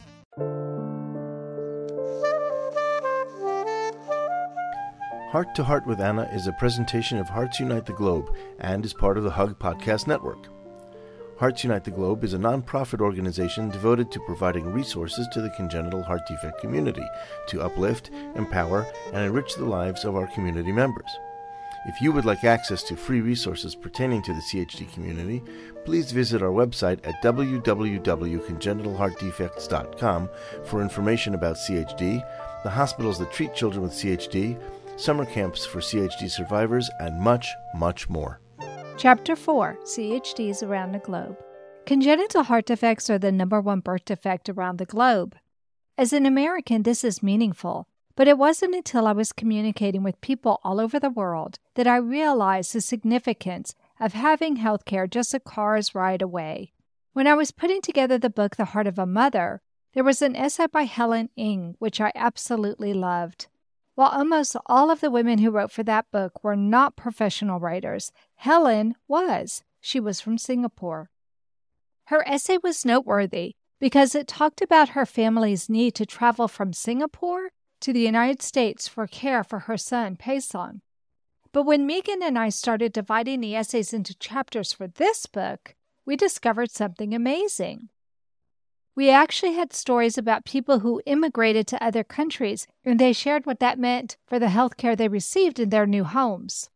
Heart to Heart with Anna is a presentation of Hearts Unite the Globe and is part of the Hug Podcast Network. Hearts Unite the Globe is a non-profit organization devoted to providing resources to the congenital heart defect community to uplift, empower, and enrich the lives of our community members. If you would like access to free resources pertaining to the C H D community, please visit our website at w w w dot congenital heart defects dot com for information about C H D, the hospitals that treat children with C H D, summer camps for C H D survivors, and much, much more. Chapter four, C H Ds around the globe. Congenital heart defects are the number one birth defect around the globe. As an American, this is meaningful, but it wasn't until I was communicating with people all over the world that I realized the significance of having healthcare just a car's ride away. When I was putting together the book The Heart of a Mother, there was an essay by Helen Ng, which I absolutely loved. While almost all of the women who wrote for that book were not professional writers, Helen was. She was from Singapore. Her essay was noteworthy because it talked about her family's need to travel from Singapore to the United States for care for her son, Pei-song. But when Megan and I started dividing the essays into chapters for this book, we discovered something amazing. We actually had stories about people who immigrated to other countries, and they shared what that meant for the health care they received in their new homes.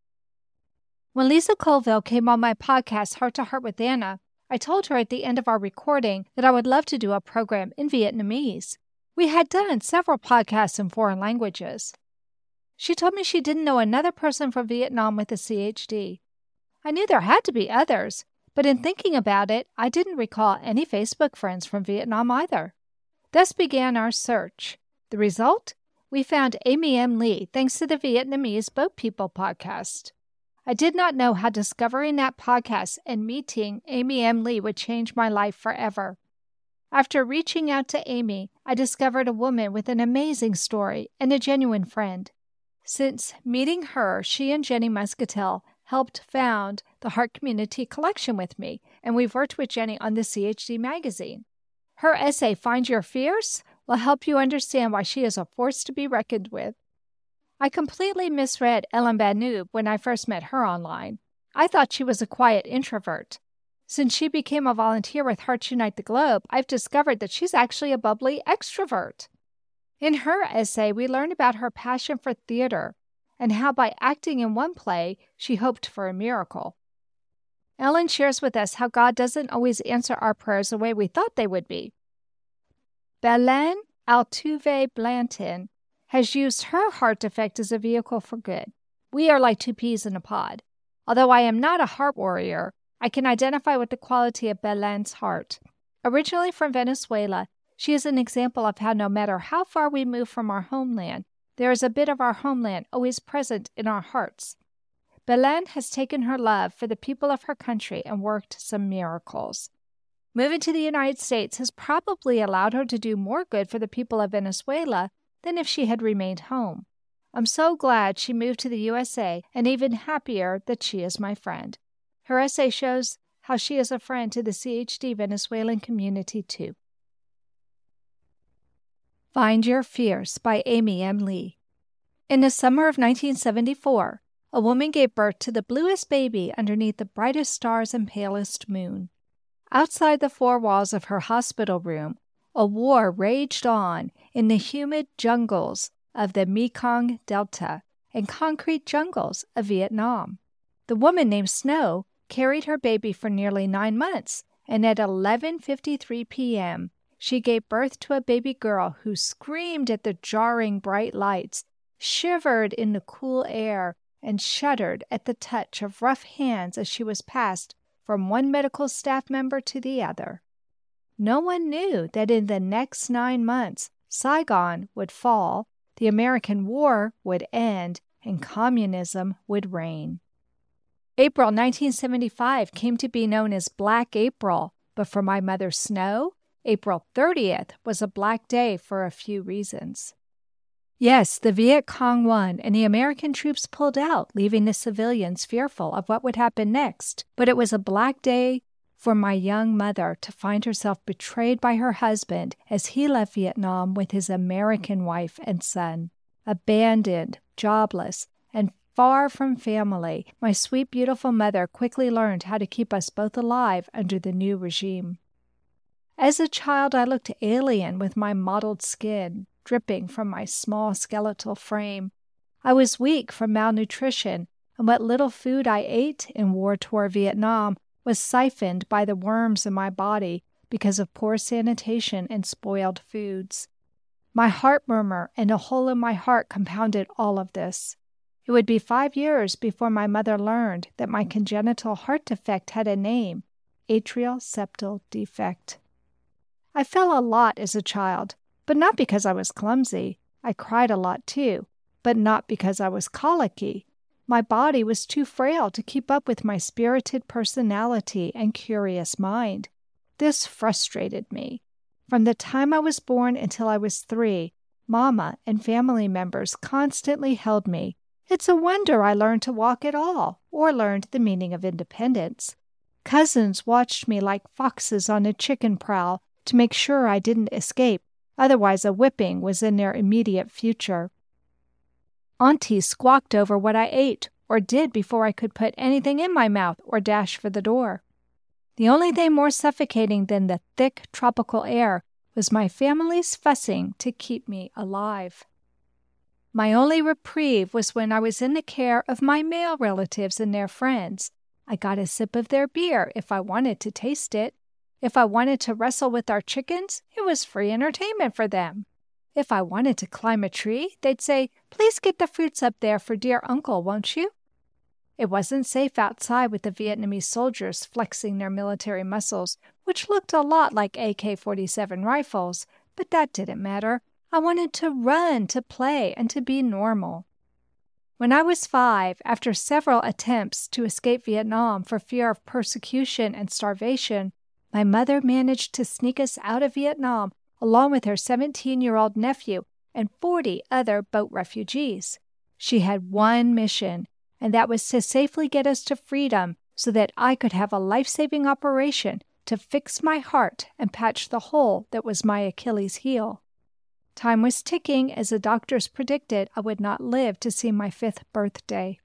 When Lisa Colville came on my podcast, Heart to Heart with Anna, I told her at the end of our recording that I would love to do a program in Vietnamese. We had done several podcasts in foreign languages. She told me she didn't know another person from Vietnam with a C H D. I knew there had to be others, but in thinking about it, I didn't recall any Facebook friends from Vietnam either. Thus began our search. The result? We found Amy M. Lee, thanks to the Vietnamese Boat People podcast. I did not know how discovering that podcast and meeting Amy M. Lee would change my life forever. After reaching out to Amy, I discovered a woman with an amazing story and a genuine friend. Since meeting her, she and Jenny Muscatel helped found the Heart Community Collection with me, and we've worked with Jenny on the C H D magazine. Her essay, Find Your Fierce, will help you understand why she is a force to be reckoned with. I completely misread Ellen Banoob when I first met her online. I thought she was a quiet introvert. Since she became a volunteer with Hearts Unite the Globe, I've discovered that she's actually a bubbly extrovert. In her essay, we learn about her passion for theater and how by acting in one play, she hoped for a miracle. Ellen shares with us how God doesn't always answer our prayers the way we thought they would be. Belen Altuve Blanton has used her heart effect as a vehicle for good. We are like two peas in a pod. Although I am not a heart warrior, I can identify with the quality of Belen's heart. Originally from Venezuela, she is an example of how no matter how far we move from our homeland, there is a bit of our homeland always present in our hearts. Belen has taken her love for the people of her country and worked some miracles. Moving to the United States has probably allowed her to do more good for the people of Venezuela than if she had remained home. I'm so glad she moved to the U S A and even happier that she is my friend. Her essay shows how she is a friend to the C H D Venezuelan community too. Find Your Fierce by Amy M. Lee. In the summer of nineteen seventy-four, a woman gave birth to the bluest baby underneath the brightest stars and palest moon. Outside the four walls of her hospital room, a war raged on in the humid jungles of the Mekong Delta and concrete jungles of Vietnam. The woman named Snow carried her baby for nearly nine months, and at eleven fifty-three p.m., she gave birth to a baby girl who screamed at the jarring bright lights, shivered in the cool air, and shuddered at the touch of rough hands as she was passed from one medical staff member to the other. No one knew that in the next nine months, Saigon would fall, the American War would end, and communism would reign. April nineteen seventy-five came to be known as Black April, but for my mother Snow, April thirtieth was a black day for a few reasons. Yes, the Viet Cong won, and the American troops pulled out, leaving the civilians fearful of what would happen next. But it was a black day for my young mother to find herself betrayed by her husband as he left Vietnam with his American wife and son. Abandoned, jobless, and far from family, my sweet, beautiful mother quickly learned how to keep us both alive under the new regime. As a child, I looked alien with my mottled skin dripping from my small skeletal frame. I was weak from malnutrition, and what little food I ate in war-torn Vietnam was siphoned by the worms in my body because of poor sanitation and spoiled foods. My heart murmur and a hole in my heart compounded all of this. It would be five years before my mother learned that my congenital heart defect had a name, atrial septal defect. I fell a lot as a child, but not because I was clumsy. I cried a lot too, but not because I was colicky. My body was too frail to keep up with my spirited personality and curious mind. This frustrated me. From the time I was born until I was three, Mama and family members constantly held me. It's a wonder I learned to walk at all, or learned the meaning of independence. Cousins watched me like foxes on a chicken prowl to make sure I didn't escape, otherwise a whipping was in their immediate future. Aunties squawked over what I ate or did before I could put anything in my mouth or dash for the door. The only thing more suffocating than the thick tropical air was my family's fussing to keep me alive. My only reprieve was when I was in the care of my male relatives and their friends. I got a sip of their beer if I wanted to taste it. If I wanted to wrestle with our chickens, it was free entertainment for them. If I wanted to climb a tree, they'd say, "Please get the fruits up there for dear uncle, won't you?" It wasn't safe outside with the Vietnamese soldiers flexing their military muscles, which looked a lot like A K forty-seven rifles, but that didn't matter. I wanted to run, to play, and to be normal. When I was five, after several attempts to escape Vietnam for fear of persecution and starvation, my mother managed to sneak us out of Vietnam along with her seventeen-year-old nephew and forty other boat refugees. She had one mission, and that was to safely get us to freedom so that I could have a life-saving operation to fix my heart and patch the hole that was my Achilles heel. Time was ticking as the doctors predicted I would not live to see my fifth birthday.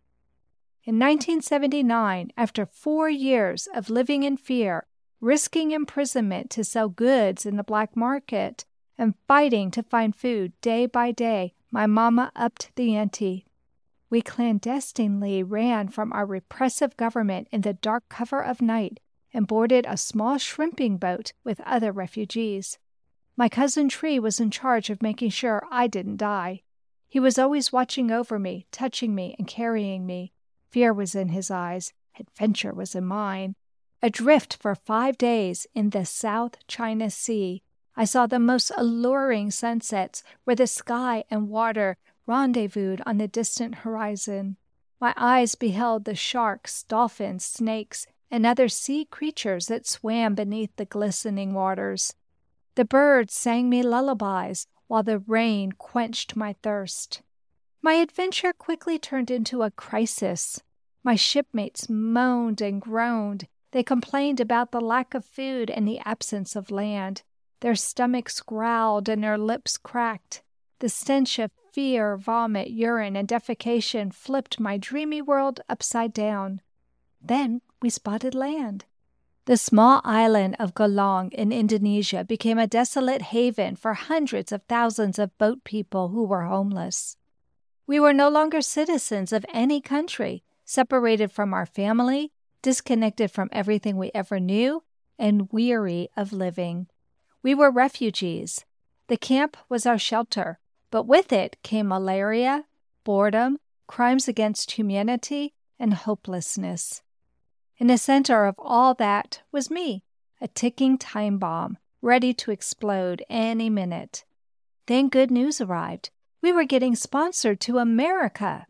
In nineteen seventy-nine, after four years of living in fear, risking imprisonment to sell goods in the black market, and fighting to find food day by day, my mama upped the ante. We clandestinely ran from our repressive government in the dark cover of night and boarded a small shrimping boat with other refugees. My cousin Tree was in charge of making sure I didn't die. He was always watching over me, touching me, and carrying me. Fear was in his eyes. Adventure was in mine. Adrift for five days in the South China Sea, I saw the most alluring sunsets where the sky and water rendezvoused on the distant horizon. My eyes beheld the sharks, dolphins, snakes, and other sea creatures that swam beneath the glistening waters. The birds sang me lullabies while the rain quenched my thirst. My adventure quickly turned into a crisis. My shipmates moaned and groaned. They complained about the lack of food and the absence of land. Their stomachs growled and their lips cracked. The stench of fear, vomit, urine, and defecation flipped my dreamy world upside down. Then we spotted land. The small island of Golong in Indonesia became a desolate haven for hundreds of thousands of boat people who were homeless. We were no longer citizens of any country, separated from our family, disconnected from everything we ever knew, and weary of living. We were refugees. The camp was our shelter, but with it came malaria, boredom, crimes against humanity, and hopelessness. In the center of all that was me, a ticking time bomb, ready to explode any minute. Then good news arrived. We were getting sponsored to America.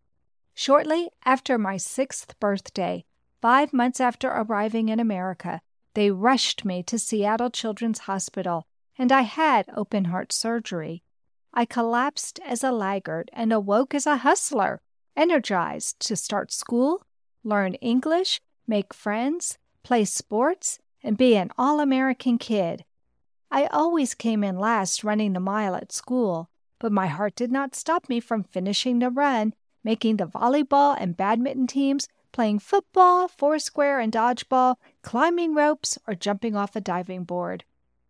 Shortly after my sixth birthday, five months after arriving in America, they rushed me to Seattle Children's Hospital, and I had open-heart surgery. I collapsed as a laggard and awoke as a hustler, energized to start school, learn English, make friends, play sports, and be an all-American kid. I always came in last running the mile at school, but my heart did not stop me from finishing the run, making the volleyball and badminton teams, playing football, foursquare, and dodgeball, climbing ropes, or jumping off a diving board.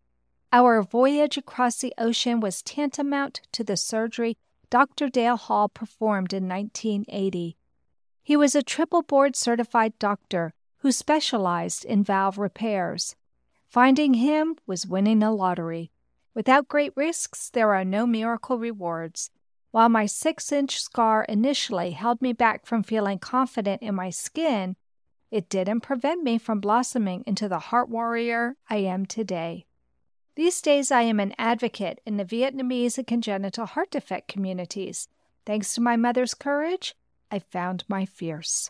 Our voyage across the ocean was tantamount to the surgery Doctor Dale Hall performed in nineteen eighty. He was a triple board-certified doctor who specialized in valve repairs. Finding him was winning the lottery. Without great risks, there are no miracle rewards. While my six-inch scar initially held me back from feeling confident in my skin, it didn't prevent me from blossoming into the heart warrior I am today. These days, I am an advocate in the Vietnamese and congenital heart defect communities. Thanks to my mother's courage, I found my fierce.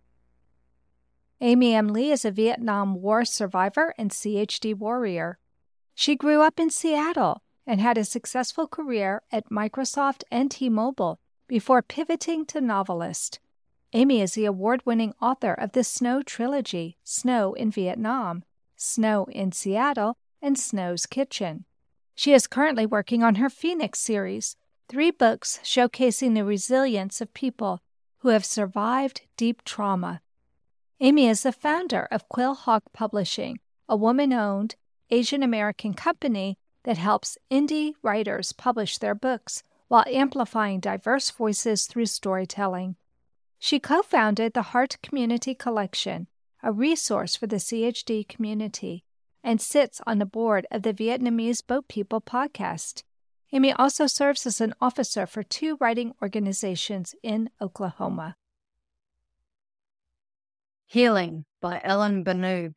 Amy M. Lee is a Vietnam War survivor and C H D warrior. She grew up in Seattle and had a successful career at Microsoft and T-Mobile before pivoting to novelist. Amy is the award-winning author of the Snow trilogy, Snow in Vietnam, Snow in Seattle, and Snow's Kitchen. She is currently working on her Phoenix series, three books showcasing the resilience of people who have survived deep trauma. Amy is the founder of Quill Hawk Publishing, a woman-owned Asian American company that helps indie writers publish their books while amplifying diverse voices through storytelling. She co-founded the Heart Community Collection, a resource for the C H D community, and sits on the board of the Vietnamese Boat People podcast. Amy also serves as an officer for two writing organizations in Oklahoma. Healing by Ellen Benoob.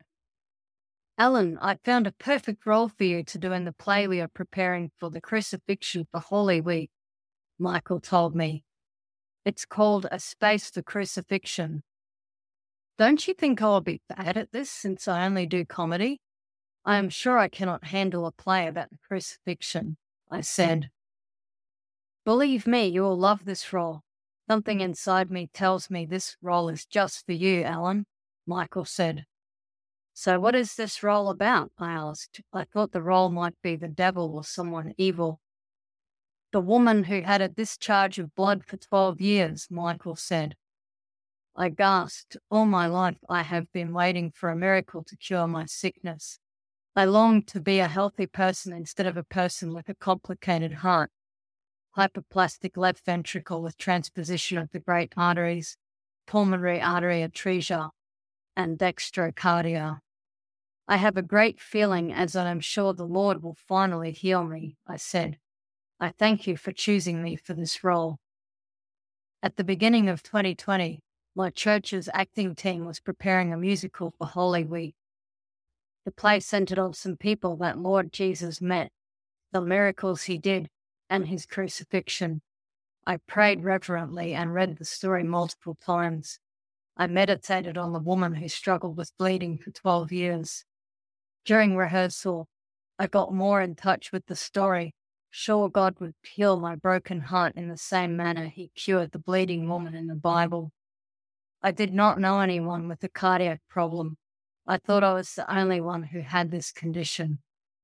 Ellen, I found a perfect role for you to do in the play we are preparing for the crucifixion for Holy Week, Michael told me. It's called A Space for Crucifixion. Don't you think I'll be bad at this since I only do comedy? I am sure I cannot handle a play about the crucifixion, I said. Believe me, you will love this role. Something inside me tells me this role is just for you, Ellen, Michael said. So what is this role about? I asked. I thought the role might be the devil or someone evil. The woman who had a discharge of blood for twelve years, Michael said. I gasped. All my life I have been waiting for a miracle to cure my sickness. I longed to be a healthy person instead of a person with a complicated heart, hyperplastic left ventricle with transposition of the great arteries, pulmonary artery atresia, and dextrocardia. I have a great feeling as I am sure the Lord will finally heal me, I said. I thank you for choosing me for this role. At the beginning of twenty twenty, my church's acting team was preparing a musical for Holy Week. The play centered on some people that Lord Jesus met, the miracles he did, and his crucifixion. I prayed reverently and read the story multiple times. I meditated on the woman who struggled with bleeding for twelve years. During rehearsal, I got more in touch with the story, sure God would heal my broken heart in the same manner he cured the bleeding woman in the Bible. I did not know anyone with a cardiac problem. I thought I was the only one who had this condition.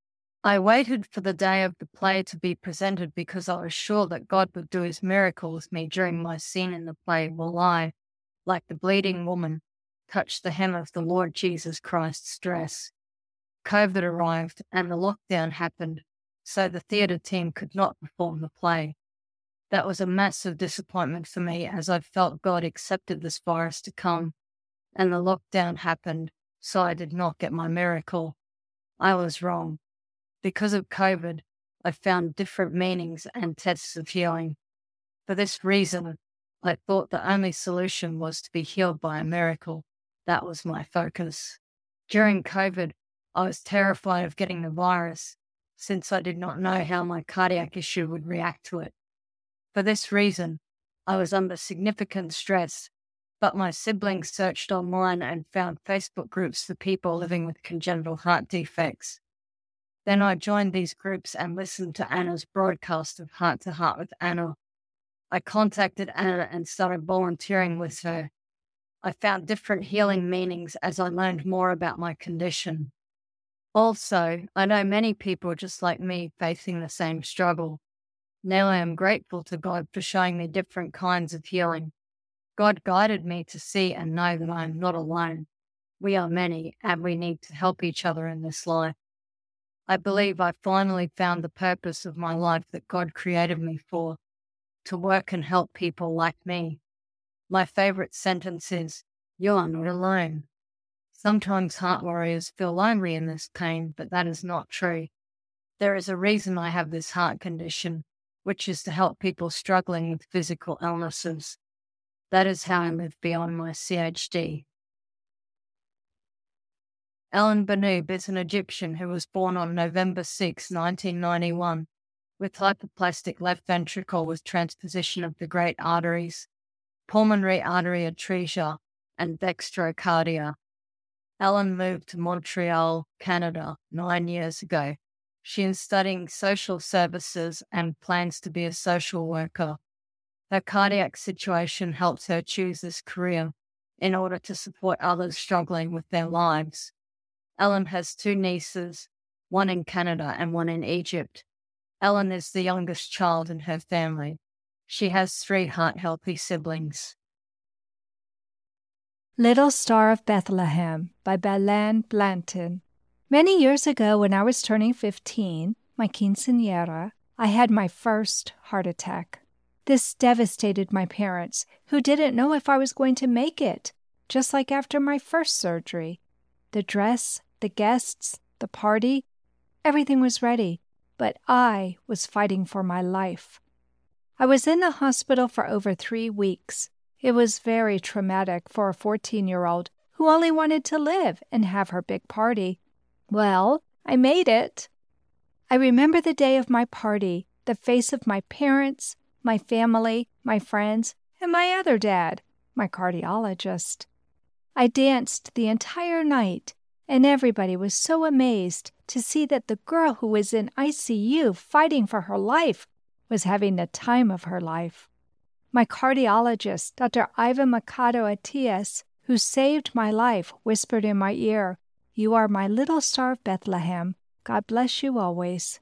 I waited for the day of the play to be presented because I was sure that God would do his miracle with me during my scene in the play while I, like the bleeding woman, touched the hem of the Lord Jesus Christ's dress. COVID arrived and the lockdown happened, so the theatre team could not perform the play. That was a massive disappointment for me as I felt God accepted this virus to come, and the lockdown happened, so I did not get my miracle. I was wrong. Because of COVID, I found different meanings and tests of healing. For this reason, I thought the only solution was to be healed by a miracle. That was my focus. During COVID, I was terrified of getting the virus, since I did not know how my cardiac issue would react to it. For this reason, I was under significant stress, but my siblings searched online and found Facebook groups for people living with congenital heart defects. Then I joined these groups and listened to Anna's broadcast of Heart to Heart with Anna. I contacted Anna and started volunteering with her. I found different healing meanings as I learned more about my condition. Also, I know many people just like me facing the same struggle. Now I am grateful to God for showing me different kinds of healing. God guided me to see and know that I am not alone. We are many, and we need to help each other in this life. I believe I finally found the purpose of my life that God created me for, to work and help people like me. My favorite sentence is, "You are not alone." Sometimes heart warriors feel lonely in this pain, but that is not true. There is a reason I have this heart condition, which is to help people struggling with physical illnesses. That is how I live beyond my C H D. Ellen Benoob is an Egyptian who was born on November sixth, nineteen ninety-one, with hyperplastic left ventricle with transposition of the great arteries, pulmonary artery atresia, and dextrocardia. Ellen moved to Montreal, Canada, nine years ago, She is studying social services and plans to be a social worker. Her cardiac situation helps her choose this career in order to support others struggling with their lives. Ellen has two nieces, one in Canada and one in Egypt. Ellen is the youngest child in her family. She has three heart-healthy siblings. Little Star of Bethlehem by Belen Blanton. Many years ago, when I was turning fifteen, my quinceañera, I had my first heart attack. This devastated my parents, who didn't know if I was going to make it, just like after my first surgery. The dress, the guests, the party, everything was ready, but I was fighting for my life. I was in the hospital for over three weeks. It was very traumatic for a fourteen-year-old who only wanted to live and have her big party. Well, I made it. I remember the day of my party, the face of my parents, my family, my friends, and my other dad, my cardiologist. I danced the entire night, and everybody was so amazed to see that the girl who was in I C U fighting for her life was having the time of her life. My cardiologist, Doctor Iva Mercado Atias, who saved my life, whispered in my ear, "You are my little star of Bethlehem. God bless you always."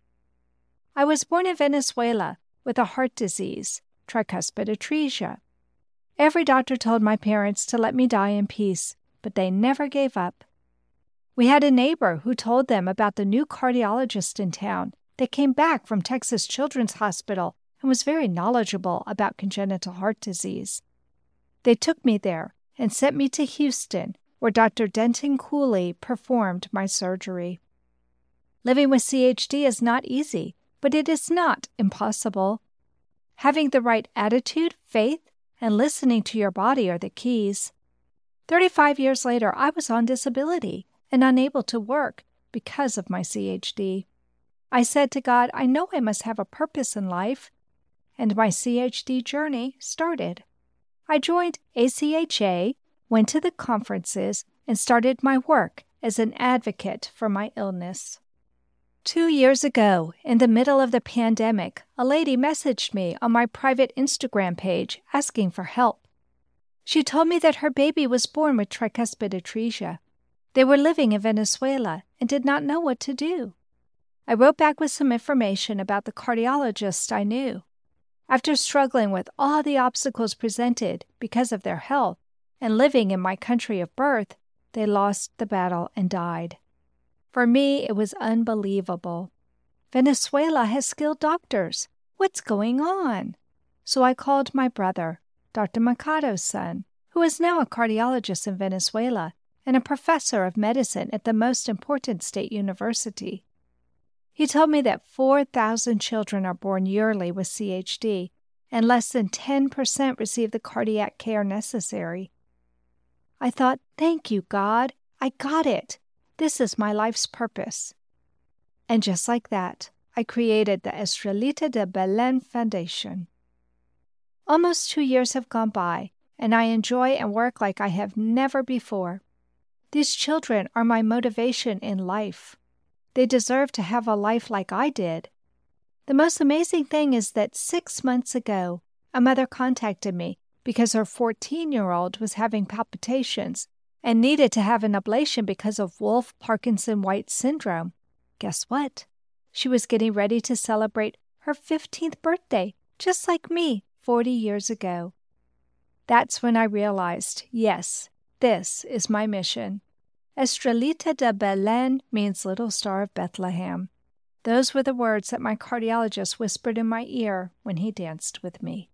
I was born in Venezuela with a heart disease, tricuspid atresia. Every doctor told my parents to let me die in peace, but they never gave up. We had a neighbor who told them about the new cardiologist in town that came back from Texas Children's Hospital and was very knowledgeable about congenital heart disease. They took me there and sent me to Houston, where Doctor Denton Cooley performed my surgery. Living with C H D is not easy, but it is not impossible. Having the right attitude, faith, and listening to your body are the keys. Thirty-five years later, I was on disability and unable to work because of my C H D. I said to God, I know I must have a purpose in life, and my C H D journey started. I joined A C H A, went to the conferences, and started my work as an advocate for my illness. Two years ago, in the middle of the pandemic, a lady messaged me on my private Instagram page asking for help. She told me that her baby was born with tricuspid atresia. They were living in Venezuela and did not know what to do. I wrote back with some information about the cardiologist I knew. After struggling with all the obstacles presented because of their health and living in my country of birth, they lost the battle and died. For me, it was unbelievable. Venezuela has skilled doctors. What's going on? So I called my brother, Doctor Mercado's son, who is now a cardiologist in Venezuela and a professor of medicine at the most important state university. He told me that four thousand children are born yearly with C H D, and less than ten percent receive the cardiac care necessary. I thought, thank you, God. I got it. This is my life's purpose. And just like that, I created the Estrellita de Belen Foundation. Almost two years have gone by, and I enjoy and work like I have never before. These children are my motivation in life. They deserve to have a life like I did. The most amazing thing is that six months ago, a mother contacted me because her fourteen-year-old was having palpitations and needed to have an ablation because of Wolff-Parkinson-White syndrome. Guess what? She was getting ready to celebrate her fifteenth birthday, just like me, forty years ago. That's when I realized, yes, this is my mission. Estrellita de Belen means Little Star of Bethlehem. Those were the words that my cardiologist whispered in my ear when he danced with me.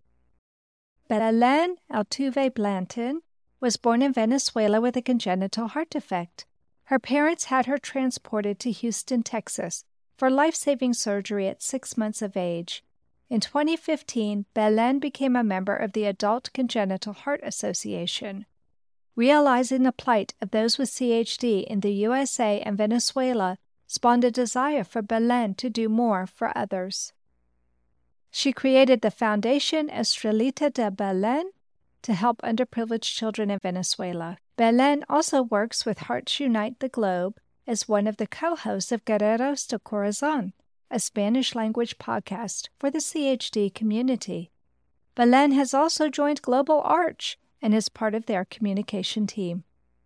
Belen Altuve Blanton was born in Venezuela with a congenital heart defect. Her parents had her transported to Houston, Texas, for life-saving surgery at six months of age. In twenty fifteen, Belen became a member of the Adult Congenital Heart Association. Realizing the plight of those with C H D in the U S A and Venezuela spawned a desire for Belen to do more for others. She created the Foundation Estrellita de Belen to help underprivileged children in Venezuela. Belen also works with Hearts Unite the Globe as one of the co-hosts of Guerreros de Corazon, a Spanish-language podcast for the C H D community. Belen has also joined Global Arch and is part of their communication team.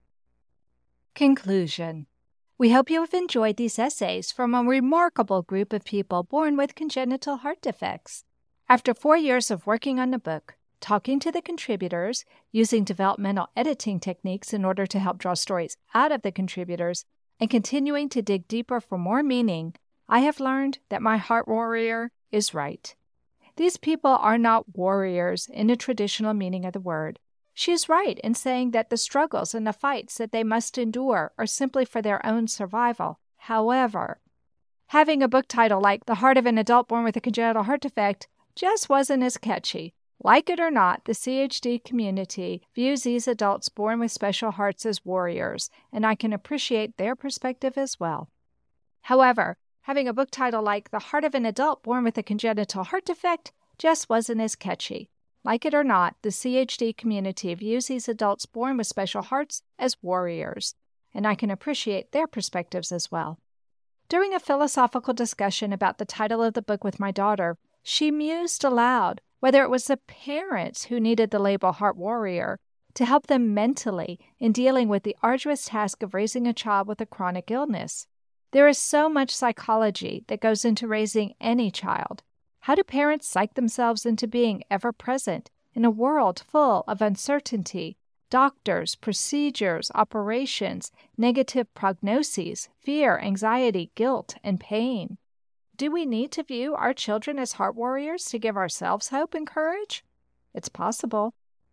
Conclusion. We hope you have enjoyed these essays from a remarkable group of people born with congenital heart defects. After four years of working on the book, talking to the contributors, using developmental editing techniques in order to help draw stories out of the contributors, and continuing to dig deeper for more meaning, I have learned that my heart warrior is right. These people are not warriors in the traditional meaning of the word. She is right in saying that the struggles and the fights that they must endure are simply for their own survival. However, having a book title like The Heart of an Adult Born with a Congenital Heart Defect just wasn't as catchy. Like it or not, the C H D community views these adults born with special hearts as warriors, and I can appreciate their perspective as well. However, having a book title like The Heart of an Adult Born with a Congenital Heart Defect just wasn't as catchy. Like it or not, the C H D community views these adults born with special hearts as warriors, and I can appreciate their perspectives as well. During a philosophical discussion about the title of the book with my daughter, she mused aloud whether it was the parents who needed the label Heart Warrior to help them mentally in dealing with the arduous task of raising a child with a chronic illness. There is so much psychology that goes into raising any child. How do parents psych themselves into being ever present in a world full of uncertainty, doctors, procedures, operations, negative prognoses, fear, anxiety, guilt, and pain? Do we need to view our children as heart warriors to give ourselves hope and courage? It's possible.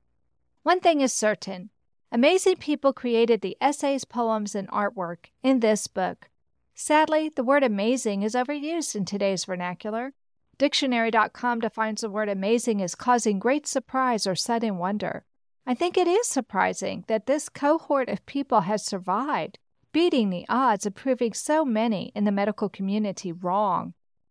One thing is certain. Amazing people created the essays, poems, and artwork in this book. Sadly, the word amazing is overused in today's vernacular. Dictionary dot com defines the word amazing as causing great surprise or sudden wonder. I think it is surprising that this cohort of people has survived, beating the odds of proving so many in the medical community wrong.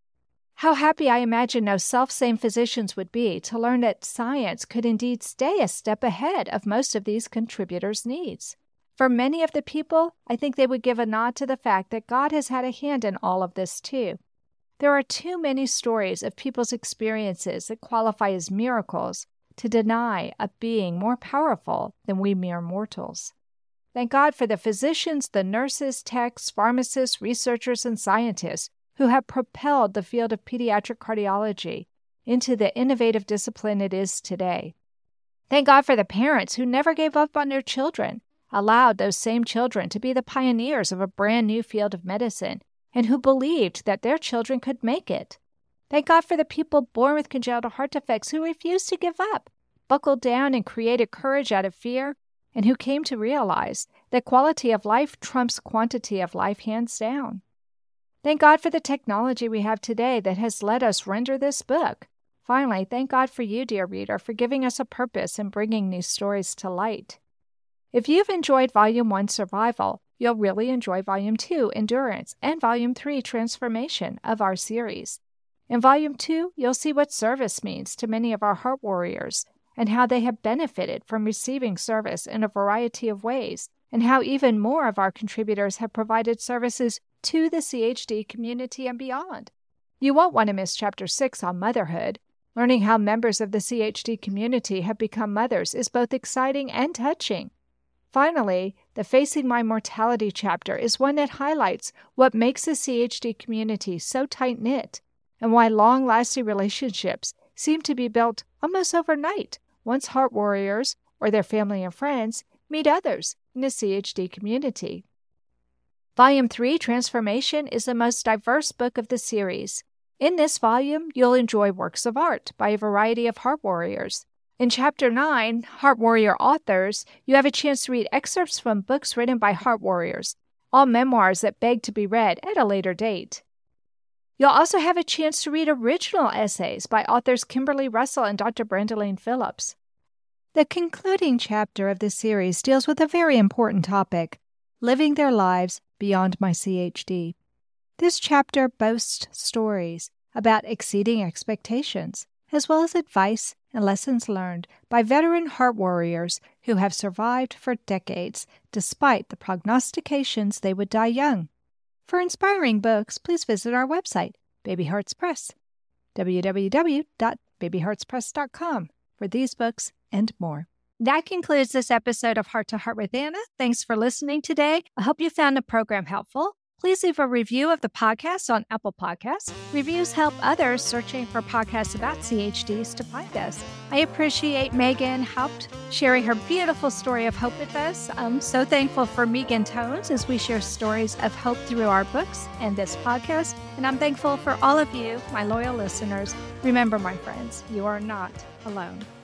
How happy I imagine those self-same physicians would be to learn that science could indeed stay a step ahead of most of these contributors' needs. For many of the people, I think they would give a nod to the fact that God has had a hand in all of this too. There are too many stories of people's experiences that qualify as miracles to deny a being more powerful than we mere mortals. Thank God for the physicians, the nurses, techs, pharmacists, researchers, and scientists who have propelled the field of pediatric cardiology into the innovative discipline it is today. Thank God for the parents who never gave up on their children, allowed those same children to be the pioneers of a brand new field of medicine, and who believed that their children could make it. Thank God for the people born with congenital heart defects who refused to give up, buckled down and created courage out of fear, and who came to realize that quality of life trumps quantity of life hands down. Thank God for the technology we have today that has let us render this book. Finally, thank God for you, dear reader, for giving us a purpose in bringing these stories to light. If you've enjoyed Volume one, Survival, you'll really enjoy Volume two, Endurance, and Volume three, Transformation of our series. In Volume two, you'll see what service means to many of our heart warriors and how they have benefited from receiving service in a variety of ways, and how even more of our contributors have provided services to the C H D community and beyond. You won't want to miss Chapter six on motherhood. Learning how members of the C H D community have become mothers is both exciting and touching. Finally, the Facing My Mortality chapter is one that highlights what makes the C H D community so tight-knit and why long-lasting relationships seem to be built almost overnight once heart warriors or their family and friends meet others in the C H D community. Volume three, Transformation, is the most diverse book of the series. In this volume, you'll enjoy works of art by a variety of heart warriors. In Chapter nine, Heart Warrior Authors, you have a chance to read excerpts from books written by heart warriors, all memoirs that beg to be read at a later date. You'll also have a chance to read original essays by authors Kimberly Russell and Doctor Brandeline Phillips. The concluding chapter of this series deals with a very important topic, living their lives beyond my C H D. This chapter boasts stories about exceeding expectations, as well as advice and lessons learned by veteran heart warriors who have survived for decades, despite the prognostications they would die young. For inspiring books, please visit our website, Baby Hearts Press, w w w dot baby hearts press dot com for these books and more. That concludes this episode of Heart to Heart with Anna. Thanks for listening today. I hope you found the program helpful. Please leave a review of the podcast on Apple Podcasts. Reviews help others searching for podcasts about C H Ds to find us. I appreciate Megan Haupt sharing her beautiful story of hope with us. I'm so thankful for Megan Tones as we share stories of hope through our books and this podcast. And I'm thankful for all of you, my loyal listeners. Remember, my friends, you are not alone.